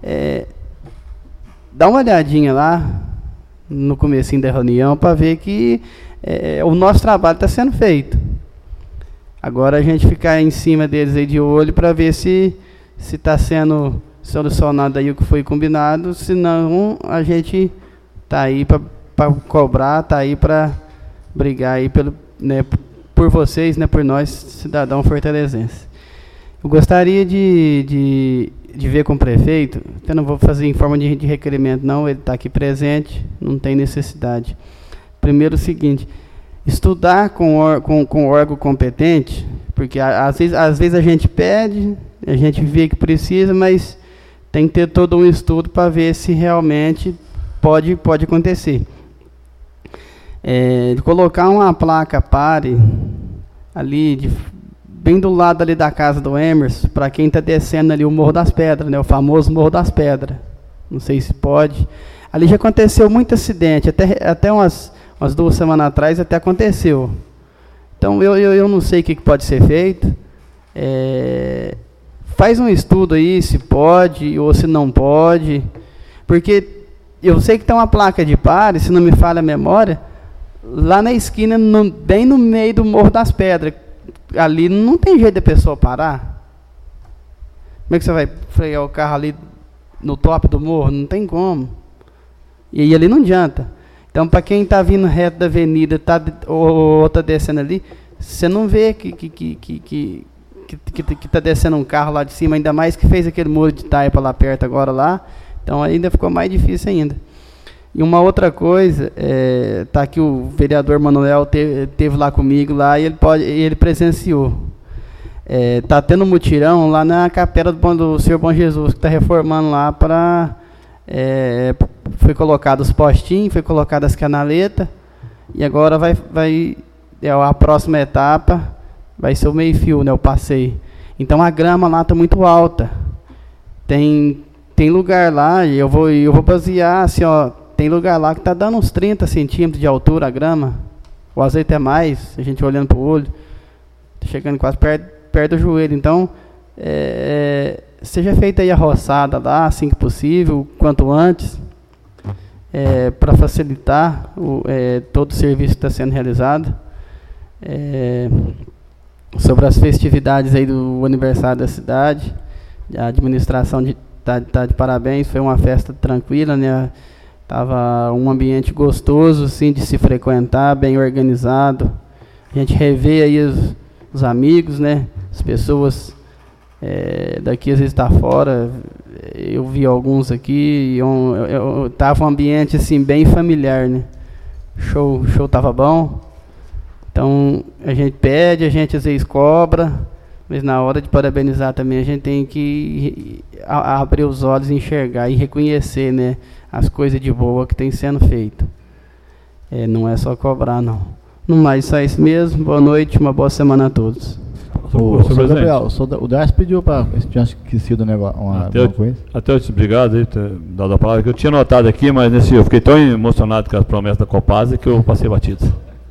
dá uma olhadinha lá no comecinho da reunião para ver que o nosso trabalho está sendo feito. Agora a gente ficar em cima deles aí de olho para ver se está sendo solucionado aí o que foi combinado, senão a gente está aí para para cobrar, está aí para brigar aí pelo, né, por vocês, né, por nós, cidadão fortalezense. Eu gostaria de ver com o prefeito, eu não vou fazer em forma de requerimento, não, ele está aqui presente, não tem necessidade. Primeiro o seguinte, estudar com o órgão competente, porque às vezes a gente pede, a gente vê que precisa, mas tem que ter todo um estudo para ver se realmente pode acontecer. De colocar uma placa pare ali, bem do lado ali da casa do Emerson, para quem está descendo ali o Morro das Pedras, né, o famoso Morro das Pedras. Não sei se pode. Ali já aconteceu muito acidente, até umas 2 semanas atrás até aconteceu. Então eu não sei o que pode ser feito. Faz um estudo aí se pode ou se não pode, porque eu sei que tem uma placa de pare, se não me falha a memória, lá na esquina, bem no meio do Morro das Pedras. Ali não tem jeito da pessoa parar. Como é que você vai frear o carro ali no top do morro? Não tem como. E ali não adianta. Então, para quem está vindo reto da avenida ou está descendo ali, você não vê que está descendo um carro lá de cima, ainda mais que fez aquele muro de taipa lá perto agora lá. Então, ainda ficou mais difícil ainda. E uma outra coisa, tá aqui o vereador Manuel teve lá comigo lá e ele presenciou. Tá tendo mutirão lá na capela do Senhor Bom Jesus, que está reformando lá para... foi colocado os postinhos, foi colocado as canaletas, e agora a próxima etapa vai ser o meio-fio, né, o passeio. Então a grama lá está muito alta. Tem lugar lá, e eu vou basear assim, ó, tem lugar lá que está dando uns 30 centímetros de altura a grama. O azeite é mais, a gente olhando para o olho, tá chegando quase perto do joelho. Então, seja feita aí a roçada lá, assim que possível, quanto antes, para facilitar todo o serviço que está sendo realizado. Sobre as festividades aí do aniversário da cidade, a administração tá de parabéns, foi uma festa tranquila, né? Tava um ambiente gostoso, assim, de se frequentar, bem organizado. A gente revê aí os amigos, né? As pessoas daqui às vezes está fora. Eu vi alguns aqui, tava um ambiente assim bem familiar, né? Show tava bom. Então a gente pede, a gente às vezes cobra, mas na hora de parabenizar também a gente tem que abrir os olhos, enxergar e reconhecer, né, as coisas de boa que tem sendo feito. Não é só cobrar, não. No mais, só isso mesmo. Boa noite, uma boa semana a todos. Gabriel, o Darcy pediu para se tinha esquecido alguma coisa. Até eu te obrigado aí, dado a palavra, que eu tinha notado aqui, mas eu fiquei tão emocionado com as promessas da Copasa que eu passei batido.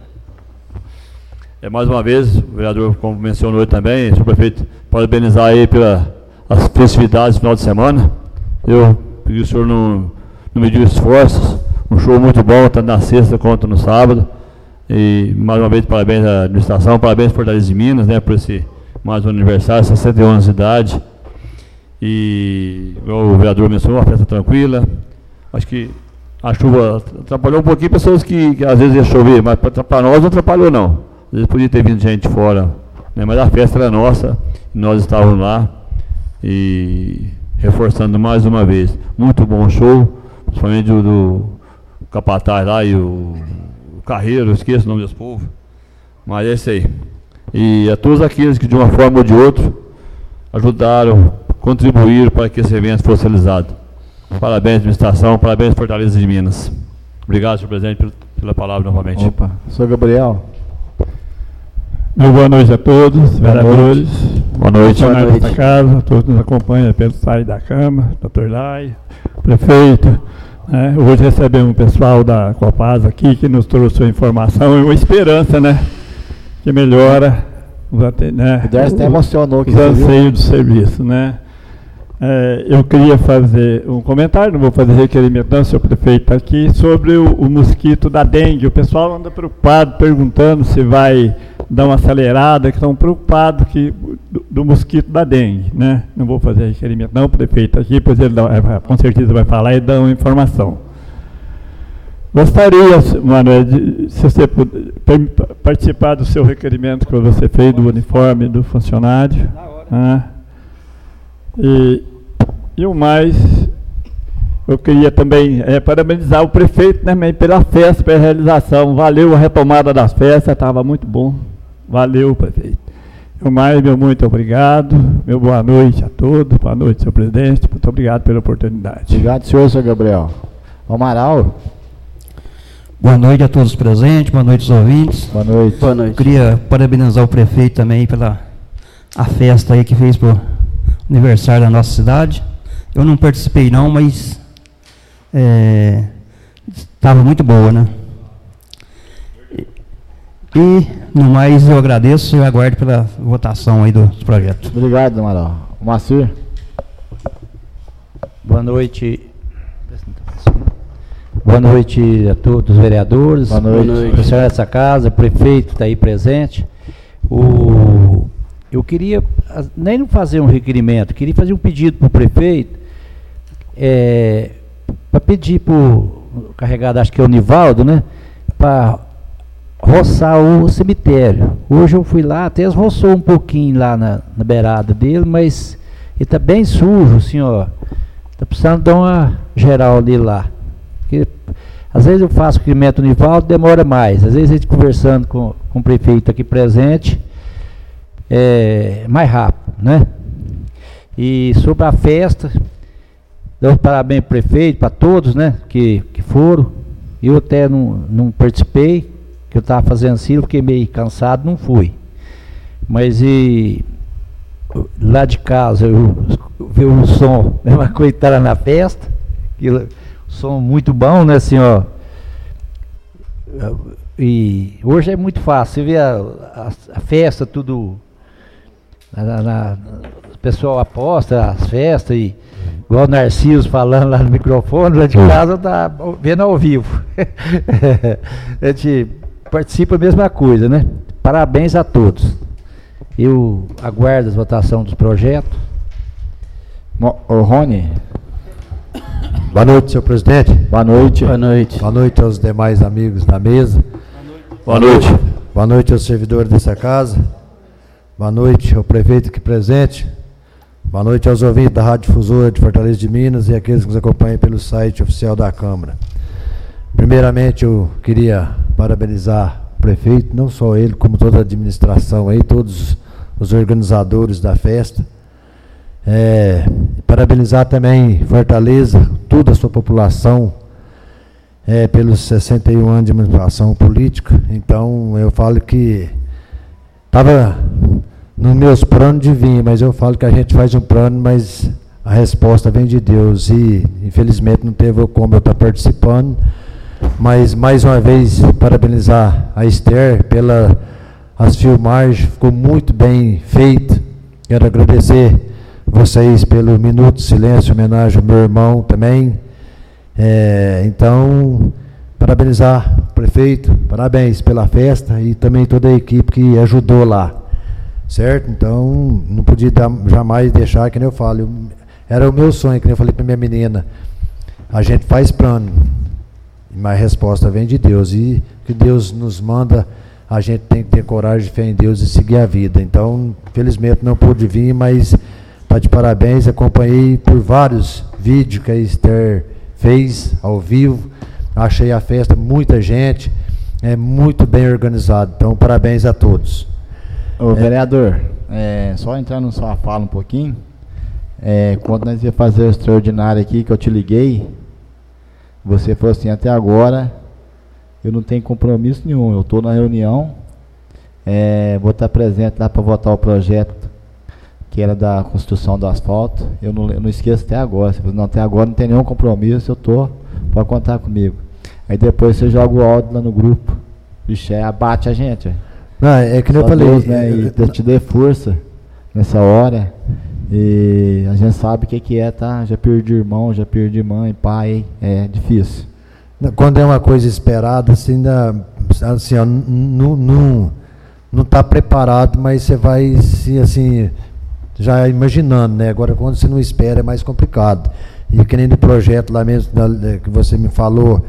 Mais uma vez, o vereador, como mencionou também, o senhor prefeito, parabenizar aí pelas festividades do final de semana. Eu pedi o senhor não mediu esforços, um show muito bom, tanto na sexta quanto no sábado. E mais uma vez, parabéns à administração, parabéns à Fortaleza de Minas, né, por esse mais um aniversário, 61 anos de idade. E o vereador mencionou, uma festa tranquila. Acho que a chuva atrapalhou um pouquinho pessoas que às vezes ia chover, mas para nós não atrapalhou, não. Às vezes podia ter vindo gente fora, né, mas a festa era nossa, e nós estávamos lá, e reforçando mais uma vez, muito bom show, principalmente do Capataz lá e o Carreiro, eu esqueço o nome desse povo, mas é isso aí. E a todos aqueles que de uma forma ou de outra ajudaram, contribuíram para que esse evento fosse realizado. Parabéns, administração, parabéns, Fortaleza de Minas. Obrigado, senhor presidente, pela palavra novamente. Opa, senhor Gabriel. Meu boa noite a todos, vereadores. Boa noite. Funcionários desta casa, todos que nos acompanham pelo site da Câmara, doutor Lai, prefeito. Hoje recebemos o pessoal da Copasa aqui, que nos trouxe a informação e uma esperança, né? Que melhora, né, o Décio até emocionou os anseios do serviço, né? Eu queria fazer um comentário, não vou fazer requerimento não, senhor prefeito está aqui, sobre o mosquito da dengue. O pessoal anda preocupado, perguntando se vai dar uma acelerada, que estão preocupados do mosquito da dengue, né? Não vou fazer requerimento não, o prefeito aqui, pois ele com certeza vai falar e dar uma informação. Gostaria, Manuel, se você puder participar do seu requerimento que você fez do uniforme do funcionário. E o mais, eu queria também parabenizar o prefeito também pela festa, pela realização. Valeu a retomada das festas, estava muito bom. Valeu, prefeito. O mais, meu muito obrigado. Meu boa noite a todos. Boa noite, senhor presidente. Muito obrigado pela oportunidade. Obrigado, senhor Gabriel. Amaral. Boa noite a todos os presentes, boa noite aos ouvintes. Boa noite. Boa noite. Eu queria parabenizar o prefeito também pela a festa aí que fez pro aniversário da nossa cidade. Eu não participei não, mas estava muito boa, né? E, no mais, eu agradeço e aguardo pela votação aí dos projetos. Obrigado, Amaral. Moacir. Boa noite. Boa noite a todos os vereadores. Boa noite. O professor dessa casa, o prefeito está aí presente. Eu queria nem não fazer um requerimento, queria fazer um pedido para o prefeito, para pedir para o carregado, acho que é o Nivaldo, né, para roçar o cemitério. Hoje eu fui lá, até roçou um pouquinho lá na beirada dele, mas ele está bem sujo, assim, ó. Está precisando dar uma geral ali lá. Porque, às vezes eu faço o requerimento no Nivaldo, demora mais. Às vezes a gente conversando com o prefeito aqui presente, mais rápido, né? E sobre a festa, dou parabéns para o prefeito, para todos, né, que foram. Eu até não participei, que eu estava fazendo assim, eu fiquei meio cansado, não fui. Mas lá de casa eu vi um som, mesma coisa que estava na festa, som muito bom, né, assim, ó. E hoje é muito fácil, você vê a festa, tudo, o pessoal aposta as festas, e igual o Narciso falando lá no microfone, lá de casa tá vendo ao vivo. A gente participa a mesma coisa, né? Parabéns a todos. Eu aguardo a votação dos projetos. O Rony. Boa noite, senhor presidente. Boa noite. Boa noite. Boa noite aos demais amigos da mesa. Boa noite. Boa noite aos servidores dessa casa. Boa noite ao prefeito aqui presente. Boa noite aos ouvintes da Rádio Difusora de Fortaleza de Minas e aqueles que nos acompanham pelo site oficial da Câmara. Primeiramente, eu queria parabenizar o prefeito, não só ele, como toda a administração aí, todos os organizadores da festa. Parabenizar também Fortaleza, toda a sua população, pelos 61 anos de emancipação política. Então, eu falo que estava nos meus planos de vir, mas eu falo que a gente faz um plano, mas a resposta vem de Deus. E, infelizmente, não teve como eu estar participando. Mas, mais uma vez, parabenizar a Esther as filmagens, ficou muito bem feito. Quero agradecer vocês pelo minuto de silêncio, homenagem ao meu irmão também. Então, parabenizar o prefeito, parabéns pela festa e também toda a equipe que ajudou lá, certo? Então, não podia jamais deixar, que nem eu falo, era o meu sonho, que nem eu falei para minha menina, a gente faz plano, mas a resposta vem de Deus, e que Deus nos manda, a gente tem que ter coragem de fé em Deus e seguir a vida. Então, felizmente não pude vir, mas está de parabéns, acompanhei por vários vídeos que a Esther fez ao vivo, achei a festa, muita gente, muito bem organizado, então parabéns a todos. Ô vereador, só entrando na sua fala um pouquinho, quando nós ia fazer o extraordinário aqui, que eu te liguei, você falou assim, até agora eu não tenho compromisso nenhum, eu estou na reunião, vou estar presente lá para votar o projeto que era da construção do asfalto. Eu não esqueço até agora. Você falou, não, até agora não tem nenhum compromisso, eu estou, pode contar comigo. Aí depois você joga o áudio lá no grupo, vixe, abate a gente. Não, é que eu falei, Deus, né, e Deus te dê força nessa hora. E a gente sabe o que é, tá? Já perdi irmão, já perdi mãe, pai, é difícil. Quando é uma coisa esperada, assim, ó, não está preparado, mas você vai, assim, já imaginando, né? Agora, quando você não espera, é mais complicado. E que nem no projeto lá mesmo, que você me falou,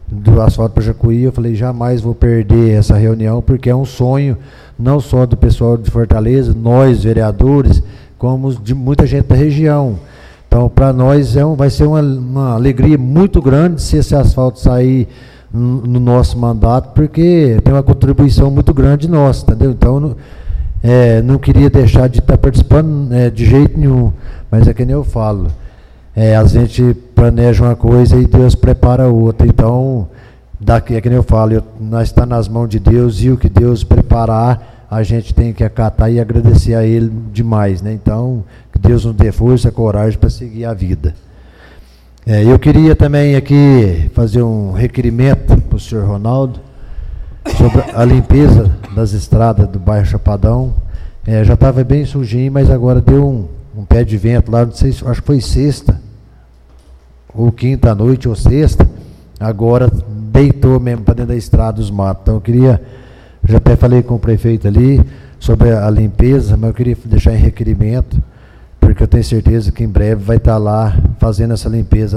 do asfalto para Jacuí, eu falei, jamais vou perder essa reunião, porque é um sonho, não só do pessoal de Fortaleza, nós, vereadores, como de muita gente da região. Então, para nós, vai ser uma alegria muito grande se esse asfalto sair no nosso mandato, porque tem uma contribuição muito grande nossa, entendeu? Então, não queria deixar de estar participando de jeito nenhum, mas é que nem eu falo, a gente planeja uma coisa e Deus prepara outra. Então, é que nem eu falo, nós estamos nas mãos de Deus, e o que Deus preparar, a gente tem que acatar e agradecer a Ele demais, né? Então, que Deus nos dê força, coragem para seguir a vida. Eu queria também aqui fazer um requerimento para o senhor Ronaldo sobre a limpeza das estradas do bairro Chapadão. Já estava bem sujinho, mas agora deu um pé de vento lá, não sei, acho que foi sexta, ou quinta à noite, ou sexta, agora deitou mesmo para dentro da estrada os matos. Então eu queria, já até falei com o prefeito ali sobre a limpeza, mas eu queria deixar em requerimento, porque eu tenho certeza que em breve vai estar lá fazendo essa limpeza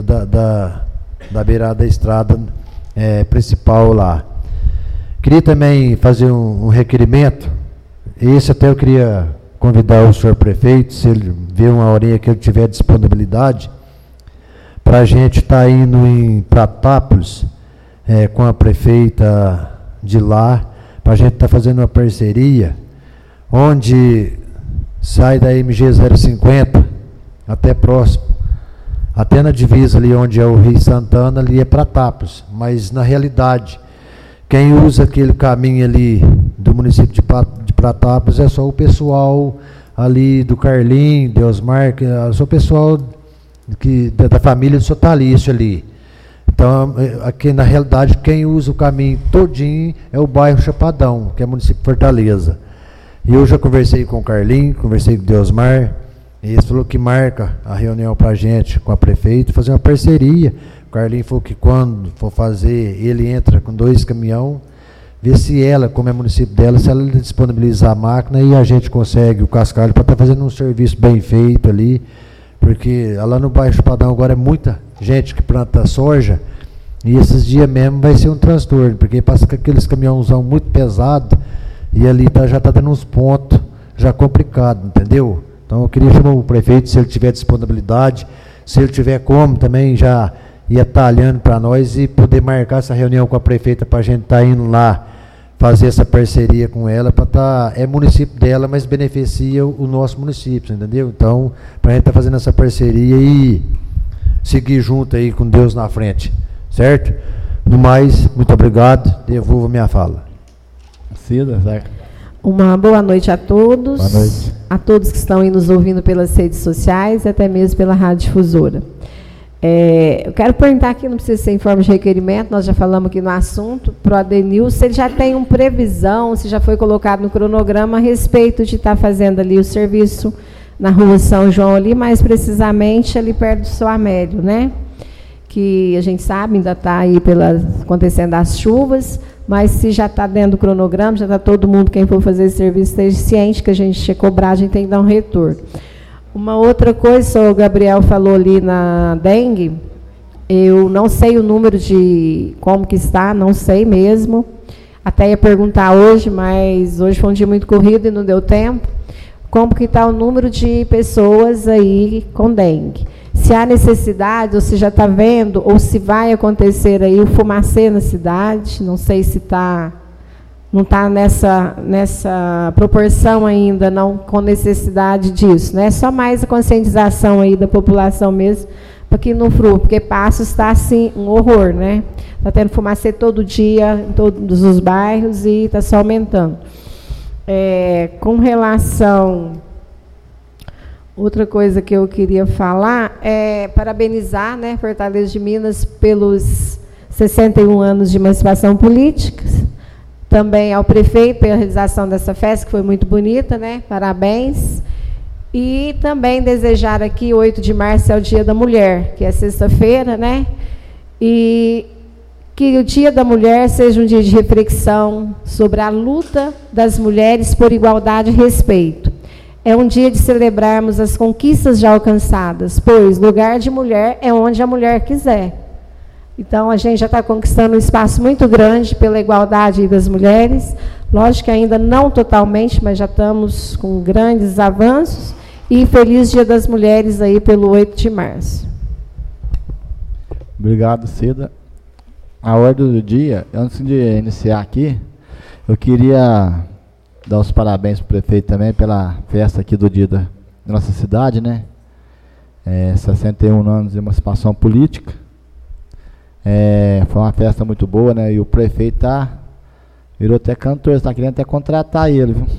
da beirada da estrada principal lá. Queria também fazer um requerimento, esse até eu queria convidar o senhor prefeito, se ele vê uma horinha que ele tiver disponibilidade, para a gente estar indo em Pratápolis com a prefeita de lá, para a gente estar fazendo uma parceria, onde sai da MG 050 até próximo, até na divisa ali onde é o Rio Santana, ali é Pratápolis, mas na realidade, quem usa aquele caminho ali do município de Pratápolis é só o pessoal ali do Carlinho, Deusmar, só o pessoal da família do Sotalício ali. Então, aqui na realidade, quem usa o caminho todinho é o bairro Chapadão, que é município de Fortaleza. E eu já conversei com o Carlinho, conversei com o Deusmar, e eles falaram que marca a reunião para a gente, com a prefeita, fazer uma parceria. O Carlinho falou que quando for fazer, ele entra com 2 caminhões, vê se ela, como é município dela, se ela disponibilizar a máquina e a gente consegue o cascalho para estar fazendo um serviço bem feito ali, porque lá no bairro Chapadão agora é muita gente que planta soja, e esses dias mesmo vai ser um transtorno, porque passa com aqueles caminhãozão muito pesados, e ali já está dando uns pontos já complicados, entendeu? Então eu queria chamar o prefeito, se ele tiver disponibilidade, se ele tiver como, também já ia talhando para nós e poder marcar essa reunião com a prefeita para a gente estar indo lá fazer essa parceria com ela, para estar, é município dela, mas beneficia o nosso município, entendeu? Então, para a gente estar fazendo essa parceria e seguir junto aí com Deus na frente, certo? No mais, muito obrigado, devolvo a minha fala. Cida, certo? Uma boa noite a todos. Boa noite. A todos que estão aí nos ouvindo pelas redes sociais, até mesmo pela Rádio Difusora. Eu quero perguntar aqui, não precisa ser em forma de requerimento, nós já falamos aqui no assunto, para o Adenil, se ele já tem uma previsão, se já foi colocado no cronograma a respeito de estar fazendo ali o serviço na rua São João, ali, mais precisamente ali perto do São Amélio, né? Que a gente sabe, ainda está aí acontecendo as chuvas, mas se já está dentro do cronograma, já está todo mundo, quem for fazer esse serviço, esteja ciente que a gente cobrar, a gente tem que dar um retorno. Uma outra coisa, o Gabriel falou ali na dengue, eu não sei o número de como que está, não sei mesmo. Até ia perguntar hoje, mas hoje foi um dia muito corrido e não deu tempo. Como que está o número de pessoas aí com dengue? Se há necessidade, ou se já está vendo, ou se vai acontecer aí o fumacê na cidade, não sei se não está nessa proporção ainda, não com necessidade disso, né? Só mais a conscientização aí da população mesmo, para que não frua, porque Passos está assim, um horror, né? Está tendo fumacê todo dia, em todos os bairros, e está só aumentando. Com relação... Outra coisa que eu queria falar é parabenizar, né, Fortaleza de Minas pelos 61 anos de emancipação política. Também ao prefeito pela realização dessa festa, que foi muito bonita, né? Parabéns. E também desejar aqui, 8 de março é o Dia da Mulher, que é sexta-feira, né? E que o Dia da Mulher seja um dia de reflexão sobre a luta das mulheres por igualdade e respeito. É um dia de celebrarmos as conquistas já alcançadas, pois lugar de mulher é onde a mulher quiser. Então, a gente já está conquistando um espaço muito grande pela igualdade das mulheres. Lógico que ainda não totalmente, mas já estamos com grandes avanços. E feliz Dia das Mulheres aí pelo 8 de março. Obrigado, Cida. A ordem do dia, antes de iniciar aqui, eu queria dar os parabéns para o prefeito também pela festa aqui do dia da nossa cidade, né? 61 anos de emancipação política. Foi uma festa muito boa, né? E o prefeito virou até cantor, está querendo até contratar ele, viu?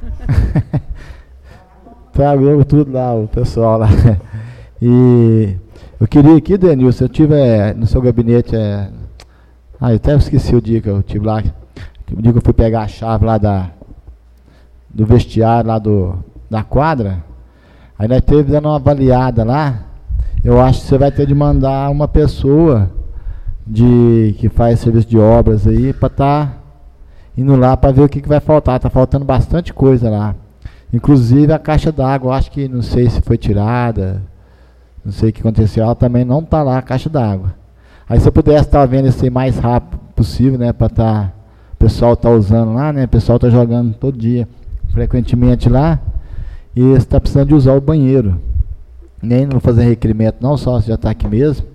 Tragou tudo lá, o pessoal lá. E eu queria aqui, Denilson, se eu estiver no seu gabinete, eu até esqueci o dia que eu estive lá, o dia que eu fui pegar a chave lá do vestiário, lá da quadra, aí nós teve dando uma avaliada lá, eu acho que você vai ter de mandar uma pessoa que faz serviço de obras aí, para estar indo lá para ver o que vai faltar, está faltando bastante coisa lá. Inclusive a caixa d'água, acho que não sei se foi tirada, não sei o que aconteceu, ela também não está lá, a caixa d'água. Aí se eu pudesse estar vendo isso aí mais rápido possível, né, para o pessoal está usando lá, né, o pessoal está jogando todo dia, frequentemente lá, e está precisando de usar o banheiro. Nem não vou fazer requerimento não, só se já está aqui mesmo.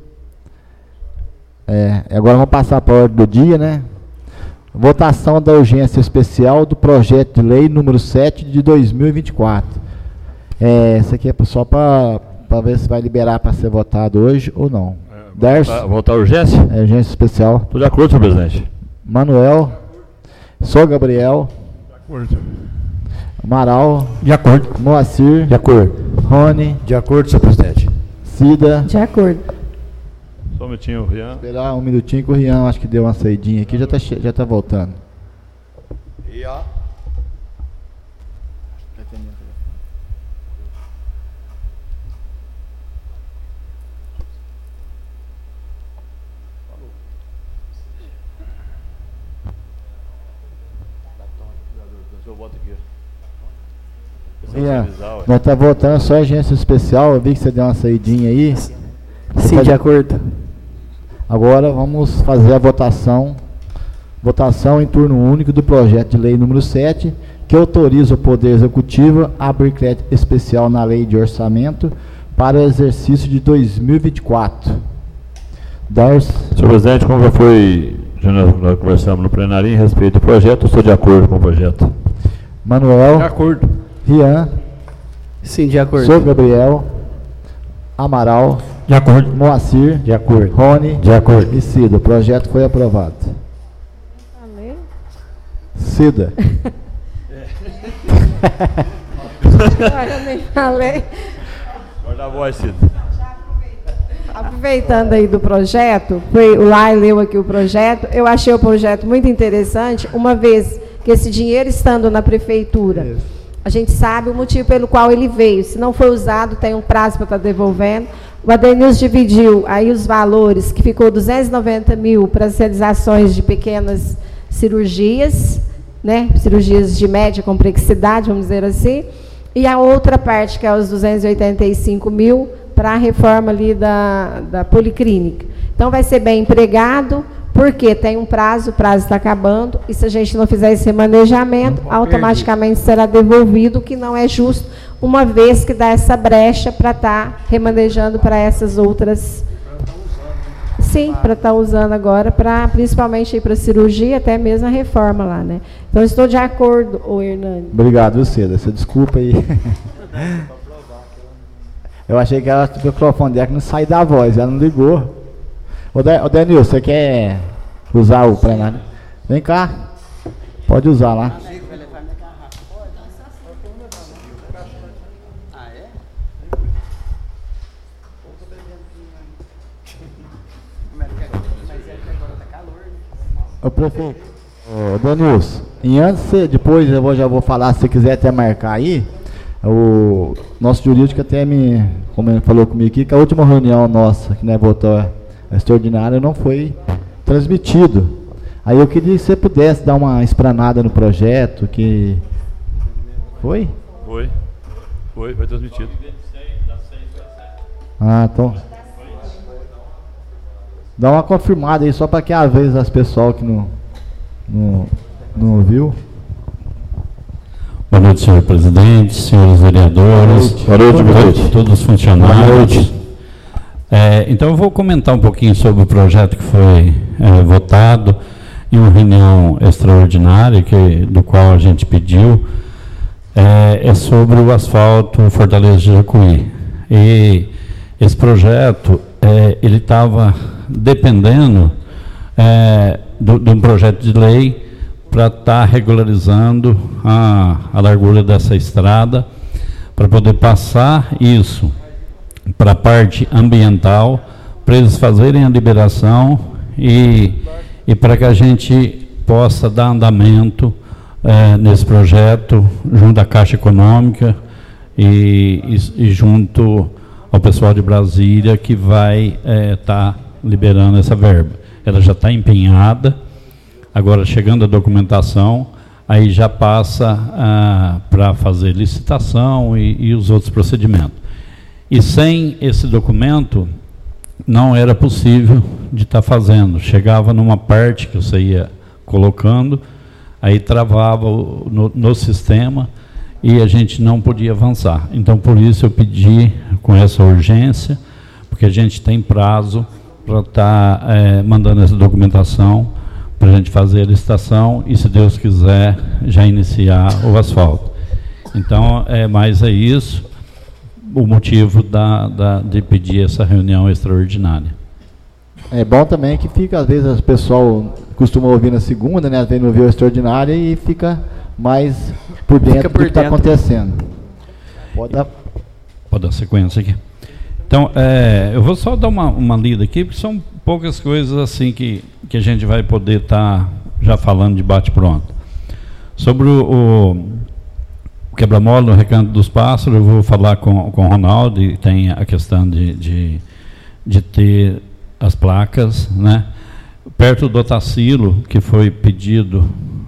Agora vamos passar para a ordem do dia, né? Votação da urgência especial do projeto de lei número 7 de 2024. Isso aqui é só para ver se vai liberar para ser votado hoje ou não. Votar urgência? Urgência especial. Estou de acordo, senhor presidente. Manuel. Sou Gabriel. De acordo. Amaral. De acordo. Moacir. De acordo. Rony. De acordo, senhor presidente. Cida. De acordo. Só um minutinho, Rian. Esperar um minutinho que o Rian acho que deu uma saidinha aqui, já tá voltando. Rian. Rian, nós estamos voltando só a agência especial, eu vi que você deu uma saidinha aí. Sim, de acordo. Agora vamos fazer a votação em turno único do projeto de lei número 7, que autoriza o Poder Executivo a abrir crédito especial na lei de orçamento para o exercício de 2024. Senhor presidente, como já nós conversamos no plenário em respeito do projeto, eu estou de acordo com o projeto. Manuel. De acordo. Rian. Sim, de acordo. Sou Gabriel. Amaral. De acordo. Moacir. De acordo. Rony. De acordo. E Cida. O projeto foi aprovado. Cida. Eu nem falei. Guarda a voz, Cida. Aproveitando aí do projeto, o Lai leu aqui o projeto, eu achei o projeto muito interessante, uma vez que esse dinheiro estando na prefeitura, a gente sabe o motivo pelo qual ele veio. Se não foi usado, tem um prazo para estar devolvendo. O Adenilson dividiu aí os valores, que ficou 290 mil para as realizações de pequenas cirurgias, né? Cirurgias de média complexidade, vamos dizer assim, e a outra parte, que é os 285 mil, para a reforma ali da policlínica. Então, vai ser bem empregado, porque tem um prazo, o prazo está acabando, e se a gente não fizer esse remanejamento, automaticamente será devolvido, o que não é justo, uma vez que dá essa brecha para estar remanejando para essas outras. Sim, para estar usando agora, principalmente para cirurgia, até mesmo a reforma lá, né? Então, estou de acordo, Hernani. Obrigado, Cida. Você desculpa aí. Eu achei que ela o microfone dela que não sai da voz, ela não ligou. Ô Denilson, você quer usar o plenário? Vem cá, pode usar lá. Ô prefeito, ô Denilson, e depois eu já vou falar, se você quiser até marcar aí, o nosso jurídico até como ele falou comigo aqui, que a última reunião nossa, que votou a extraordinária, não foi transmitido. Aí eu queria que você pudesse dar uma esplanada no projeto, que... Foi? Foi transmitido. Ah, então... Dá uma confirmada aí, só para que às vezes as pessoal que não viu. Boa noite, senhor presidente, senhores vereadores, boa noite, todos os funcionários. Então eu vou comentar um pouquinho sobre o projeto que foi votado em uma reunião extraordinária do qual a gente pediu, é sobre o asfalto Fortaleza de Jacuí. E esse projeto, ele estava dependendo de um projeto de lei para estar regularizando a largura dessa estrada, para poder passar isso para a parte ambiental, para eles fazerem a liberação e para que a gente possa dar andamento nesse projeto junto à Caixa Econômica e junto ao pessoal de Brasília que vai estar liberando essa verba. Ela já está empenhada, agora chegando a documentação, aí já passa para fazer licitação e os outros procedimentos. E sem esse documento, não era possível de estar fazendo. Chegava numa parte que você ia colocando, aí travava no sistema e a gente não podia avançar. Então, por isso eu pedi com essa urgência, porque a gente tem prazo para estar mandando essa documentação para a gente fazer a licitação e, se Deus quiser, já iniciar o asfalto. Então, mais é isso o motivo de pedir essa reunião extraordinária. É bom também que fica, às vezes, o pessoal costuma ouvir na segunda, né? Às vezes não ouviu a extraordinária e fica mais por dentro do que está acontecendo. Pode dar sequência aqui. Então, eu vou só dar uma lida aqui, porque são poucas coisas assim que a gente vai poder estar já falando de bate-pronto. Sobre o quebra-mola no Recanto dos Pássaros, eu vou falar com o Ronaldo, e tem a questão de ter as placas, né? Perto do Otacílio, que foi pedido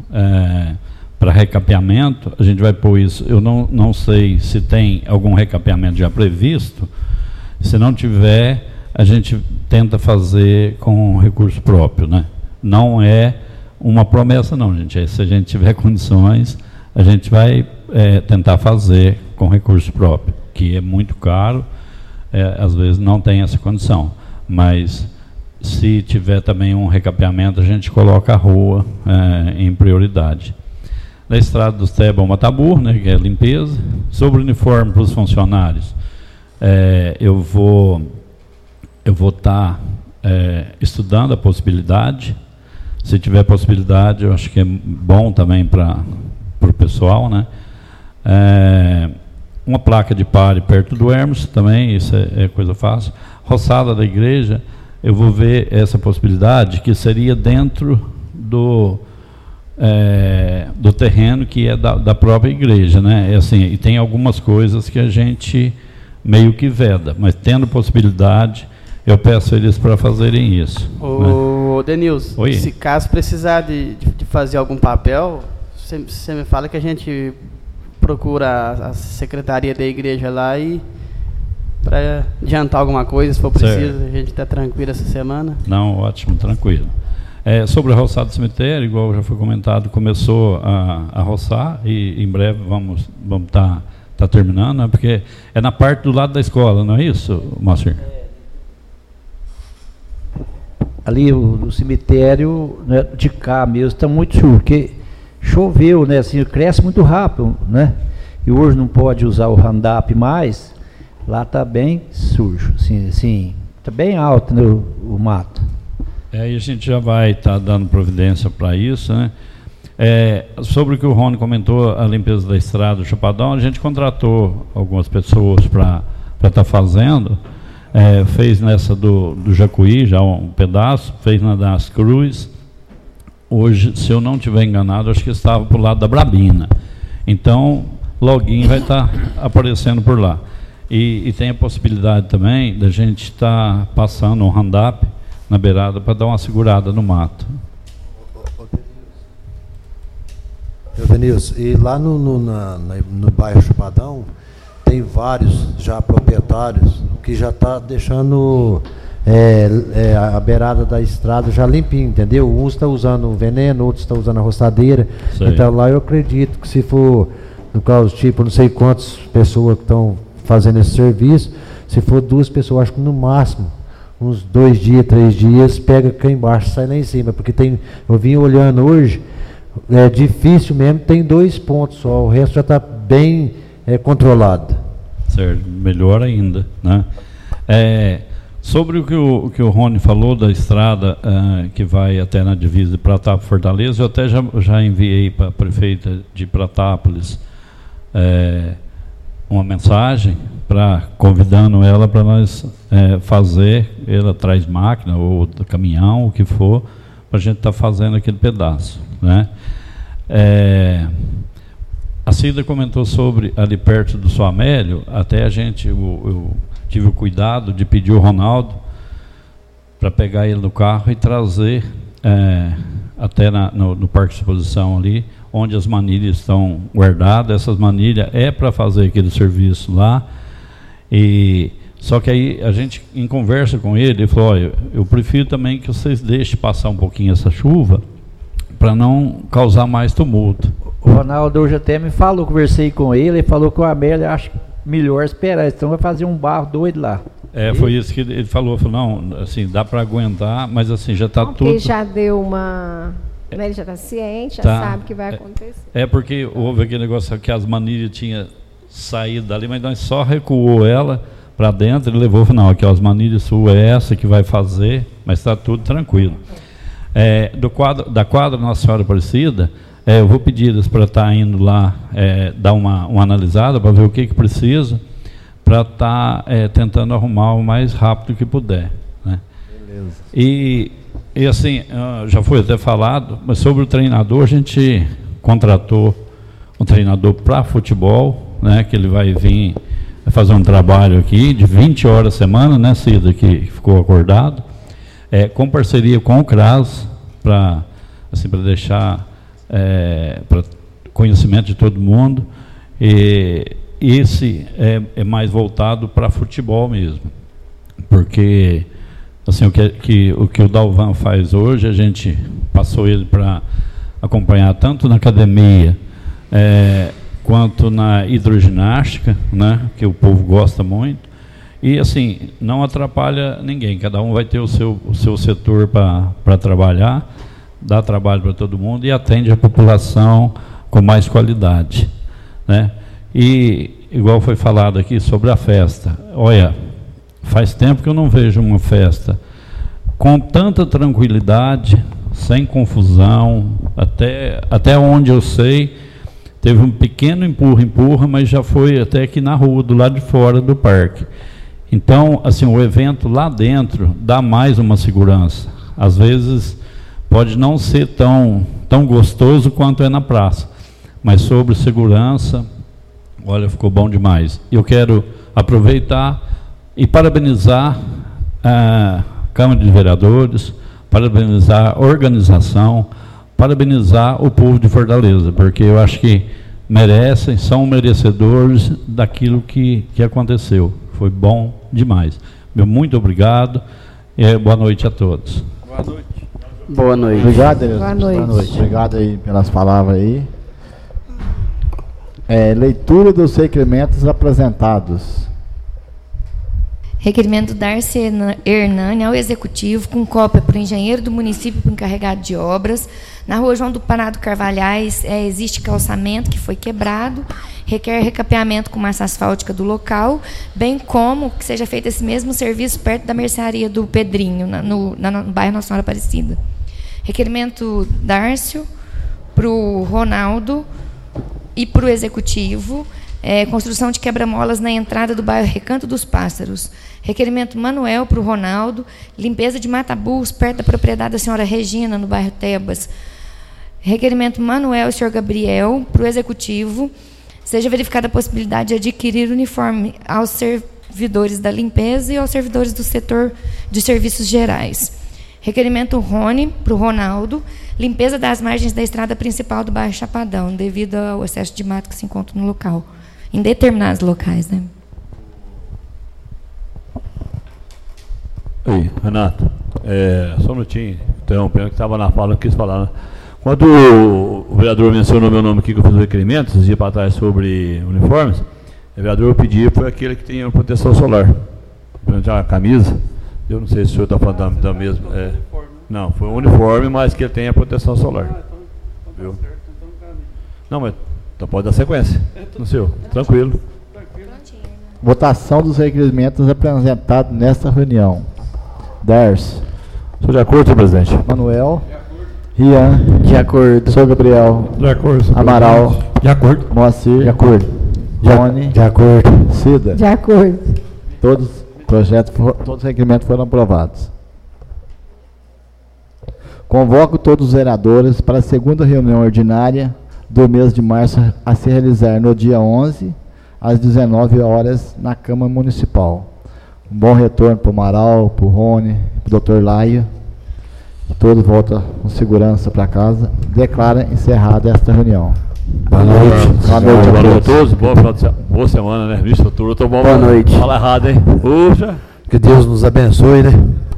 para recapeamento, a gente vai pôr isso. Eu não sei se tem algum recapeamento já previsto. Se não tiver, a gente tenta fazer com recurso próprio, né? Não é uma promessa, não, gente. Se a gente tiver condições, a gente vai tentar fazer com recurso próprio, que é muito caro, às vezes não tem essa condição. Mas, se tiver também um recapeamento, a gente coloca a rua em prioridade. Na estrada do Teba ao Matabu, né, que é limpeza. Sobre o uniforme para os funcionários, eu vou estar estudando a possibilidade. Se tiver possibilidade, eu acho que é bom também para o pessoal, né? Uma placa de pare perto do Hermes, também, isso é coisa fácil. Roçada da igreja, eu vou ver essa possibilidade, que seria dentro do terreno que é da própria igreja, né? Assim, e tem algumas coisas que a gente meio que veda, mas tendo possibilidade, eu peço eles para fazerem isso. Ô, Denilson, Oi? Se caso precisar de fazer algum papel, você me fala que a gente procura a secretaria da igreja lá e para adiantar alguma coisa, se for preciso, certo. A gente está tranquilo essa semana. Não, ótimo, tranquilo. Sobre a roçada do cemitério, igual já foi comentado, começou a roçar e em breve vamos estar terminando, né? Porque é na parte do lado da escola, não é isso, Márcio? Ali o cemitério, né, de cá mesmo está muito sujo, porque choveu, né, assim, cresce muito rápido, né? E hoje não pode usar o handap mais, lá está bem sujo, assim, está bem alto, né, o mato. E a gente já vai estar dando providência para isso, né? Sobre o que o Rony comentou, a limpeza da estrada do Chapadão, a gente contratou algumas pessoas para estar fazendo. Fez nessa do Jacuí, já um pedaço, fez na das Cruz. Hoje, se eu não estiver enganado, acho que estava para o lado da Brabina. Então, loguinho vai estar aparecendo por lá. E tem a possibilidade também da gente estar passando um handap na beirada para dar uma segurada no mato. Denilson, e lá no bairro Chapadão, tem vários já proprietários que já está deixando a beirada da estrada já limpinho, entendeu? Uns estão usando veneno, outros estão usando a roçadeira. Sei. Então lá eu acredito que se for, no caso, tipo, não sei quantas pessoas que estão fazendo esse serviço, se for 2 pessoas, acho que no máximo, uns 2 dias, 3 dias, pega cá embaixo e sai lá em cima. Porque eu vim olhando hoje, é difícil mesmo, tem 2 pontos só, o resto já está bem controlado. Certo, melhor ainda, né? Sobre o que o Rony falou da estrada que vai até na divisa de Pratápolis Fortaleza, eu até já enviei para a prefeita de Pratápolis uma mensagem convidando ela para nós fazer. Ela traz máquina ou caminhão, o que for, para a gente estar fazendo aquele pedaço, né? A Cida comentou sobre ali perto do Suamélio. Até eu tive o cuidado de pedir o Ronaldo para pegar ele no carro e trazer até no Parque de Exposição ali, onde as manilhas estão guardadas. Essas manilhas para fazer aquele serviço lá. Só que aí a gente, em conversa com ele falou: olha, eu prefiro também que vocês deixem passar um pouquinho essa chuva para não causar mais tumulto. O Ronaldo hoje até me falou, conversei com ele falou que o Amélia acho melhor esperar, então vai fazer um barro doido lá. Foi isso que ele falou, não, assim, dá para aguentar, mas assim, já está tudo... Ele já deu uma... Ele já está ciente, já sabe que vai acontecer. Porque houve aquele negócio que as manilhas tinham saído dali, mas nós só recuou ela para dentro, ele levou, não, aqui ó, as manilhas sua é essa que vai fazer, mas está tudo tranquilo. Da quadra Nossa Senhora Aparecida, eu vou pedir eles para estar indo lá dar uma analisada para ver o que precisa, para estar tentando arrumar o mais rápido que puder, né? Beleza. E assim, já foi até falado, mas sobre o treinador, a gente contratou um treinador para futebol, né, que ele vai vir fazer um trabalho aqui de 20 horas a semana, né, Cida, que ficou acordado, com parceria com o CRAS, para deixar para conhecimento de todo mundo. E esse é mais voltado para futebol mesmo, porque assim, o que o Dalvan faz hoje, a gente passou ele para acompanhar tanto na academia quanto na hidroginástica, né, que o povo gosta muito, e assim, não atrapalha ninguém, cada um vai ter o seu setor para trabalhar, dá trabalho para todo mundo e atende a população com mais qualidade, né? E igual foi falado aqui sobre a festa, olha, faz tempo que eu não vejo uma festa com tanta tranquilidade, sem confusão, até onde eu sei, teve um pequeno empurra, mas já foi até aqui na rua, do lado de fora do parque. Então, assim, o evento lá dentro dá mais uma segurança. Às vezes pode não ser tão gostoso quanto é na praça, mas sobre segurança, olha, ficou bom demais. Eu quero aproveitar e parabenizar a Câmara de Vereadores, parabenizar a organização, parabenizar o povo de Fortaleza, porque eu acho que merecem, são merecedores daquilo que aconteceu. Foi bom demais. Meu muito obrigado e boa noite a todos. Boa noite. Boa noite. Obrigado, Boa noite. Boa noite. Obrigado aí pelas palavras aí. Leitura dos requerimentos apresentados. Requerimento Darcy Hernani ao Executivo, com cópia para o engenheiro do município para o encarregado de obras. Na rua João do Parado Carvalhais existe calçamento que foi quebrado, requer recapeamento com massa asfáltica do local, bem como que seja feito esse mesmo serviço perto da mercearia do Pedrinho, no bairro Nossa Senhora Aparecida. Requerimento Dárcio para o Ronaldo e para o Executivo, construção de quebra-molas na entrada do bairro Recanto dos Pássaros. Requerimento Manuel para o Ronaldo, limpeza de mata-burros perto da propriedade da senhora Regina, no bairro Tebas. Requerimento Manuel e senhor Gabriel para o Executivo, seja verificada a possibilidade de adquirir uniforme aos servidores da limpeza e aos servidores do setor de serviços gerais. Requerimento Rony para o Ronaldo, limpeza das margens da estrada principal do bairro Chapadão, devido ao excesso de mato que se encontra no local, em determinados locais, né? Oi, Renato. Só um minutinho, interrompendo, que estava na fala, não quis falar. Né? Quando o vereador mencionou meu nome aqui, que eu fiz o requerimento, esses dias para trás, sobre uniformes, o vereador eu pedi foi aquele que tem proteção solar. A camisa, eu não sei se o senhor está falando da mesma. Não, foi um uniforme, mas que ele tem a proteção solar. Viu? Não, mas então pode dar sequência. No seu, tranquilo. Votação dos requerimentos apresentados nesta reunião. Darcy. Sou de acordo, senhor presidente. Manuel. Rian. De acordo. Sou Gabriel. De acordo, senhor Amaral. presidente. De acordo. Moacir. De acordo. Johnny. De acordo. Cida. De acordo. Todos os requerimentos foram aprovados. Convoco todos os vereadores para a segunda reunião ordinária do mês de março a se realizar no dia 11, às 19 horas, na Câmara Municipal. Um bom retorno para o Amaral, para o Rony, para o Dr. Laio. Todos voltam com segurança para casa. Declara encerrada esta reunião. Boa noite. Boa noite a todos. Boa semana, né? Vixe, eu tô bom. Boa noite. Fala errado, hein? Puxa. Que Deus nos abençoe, né?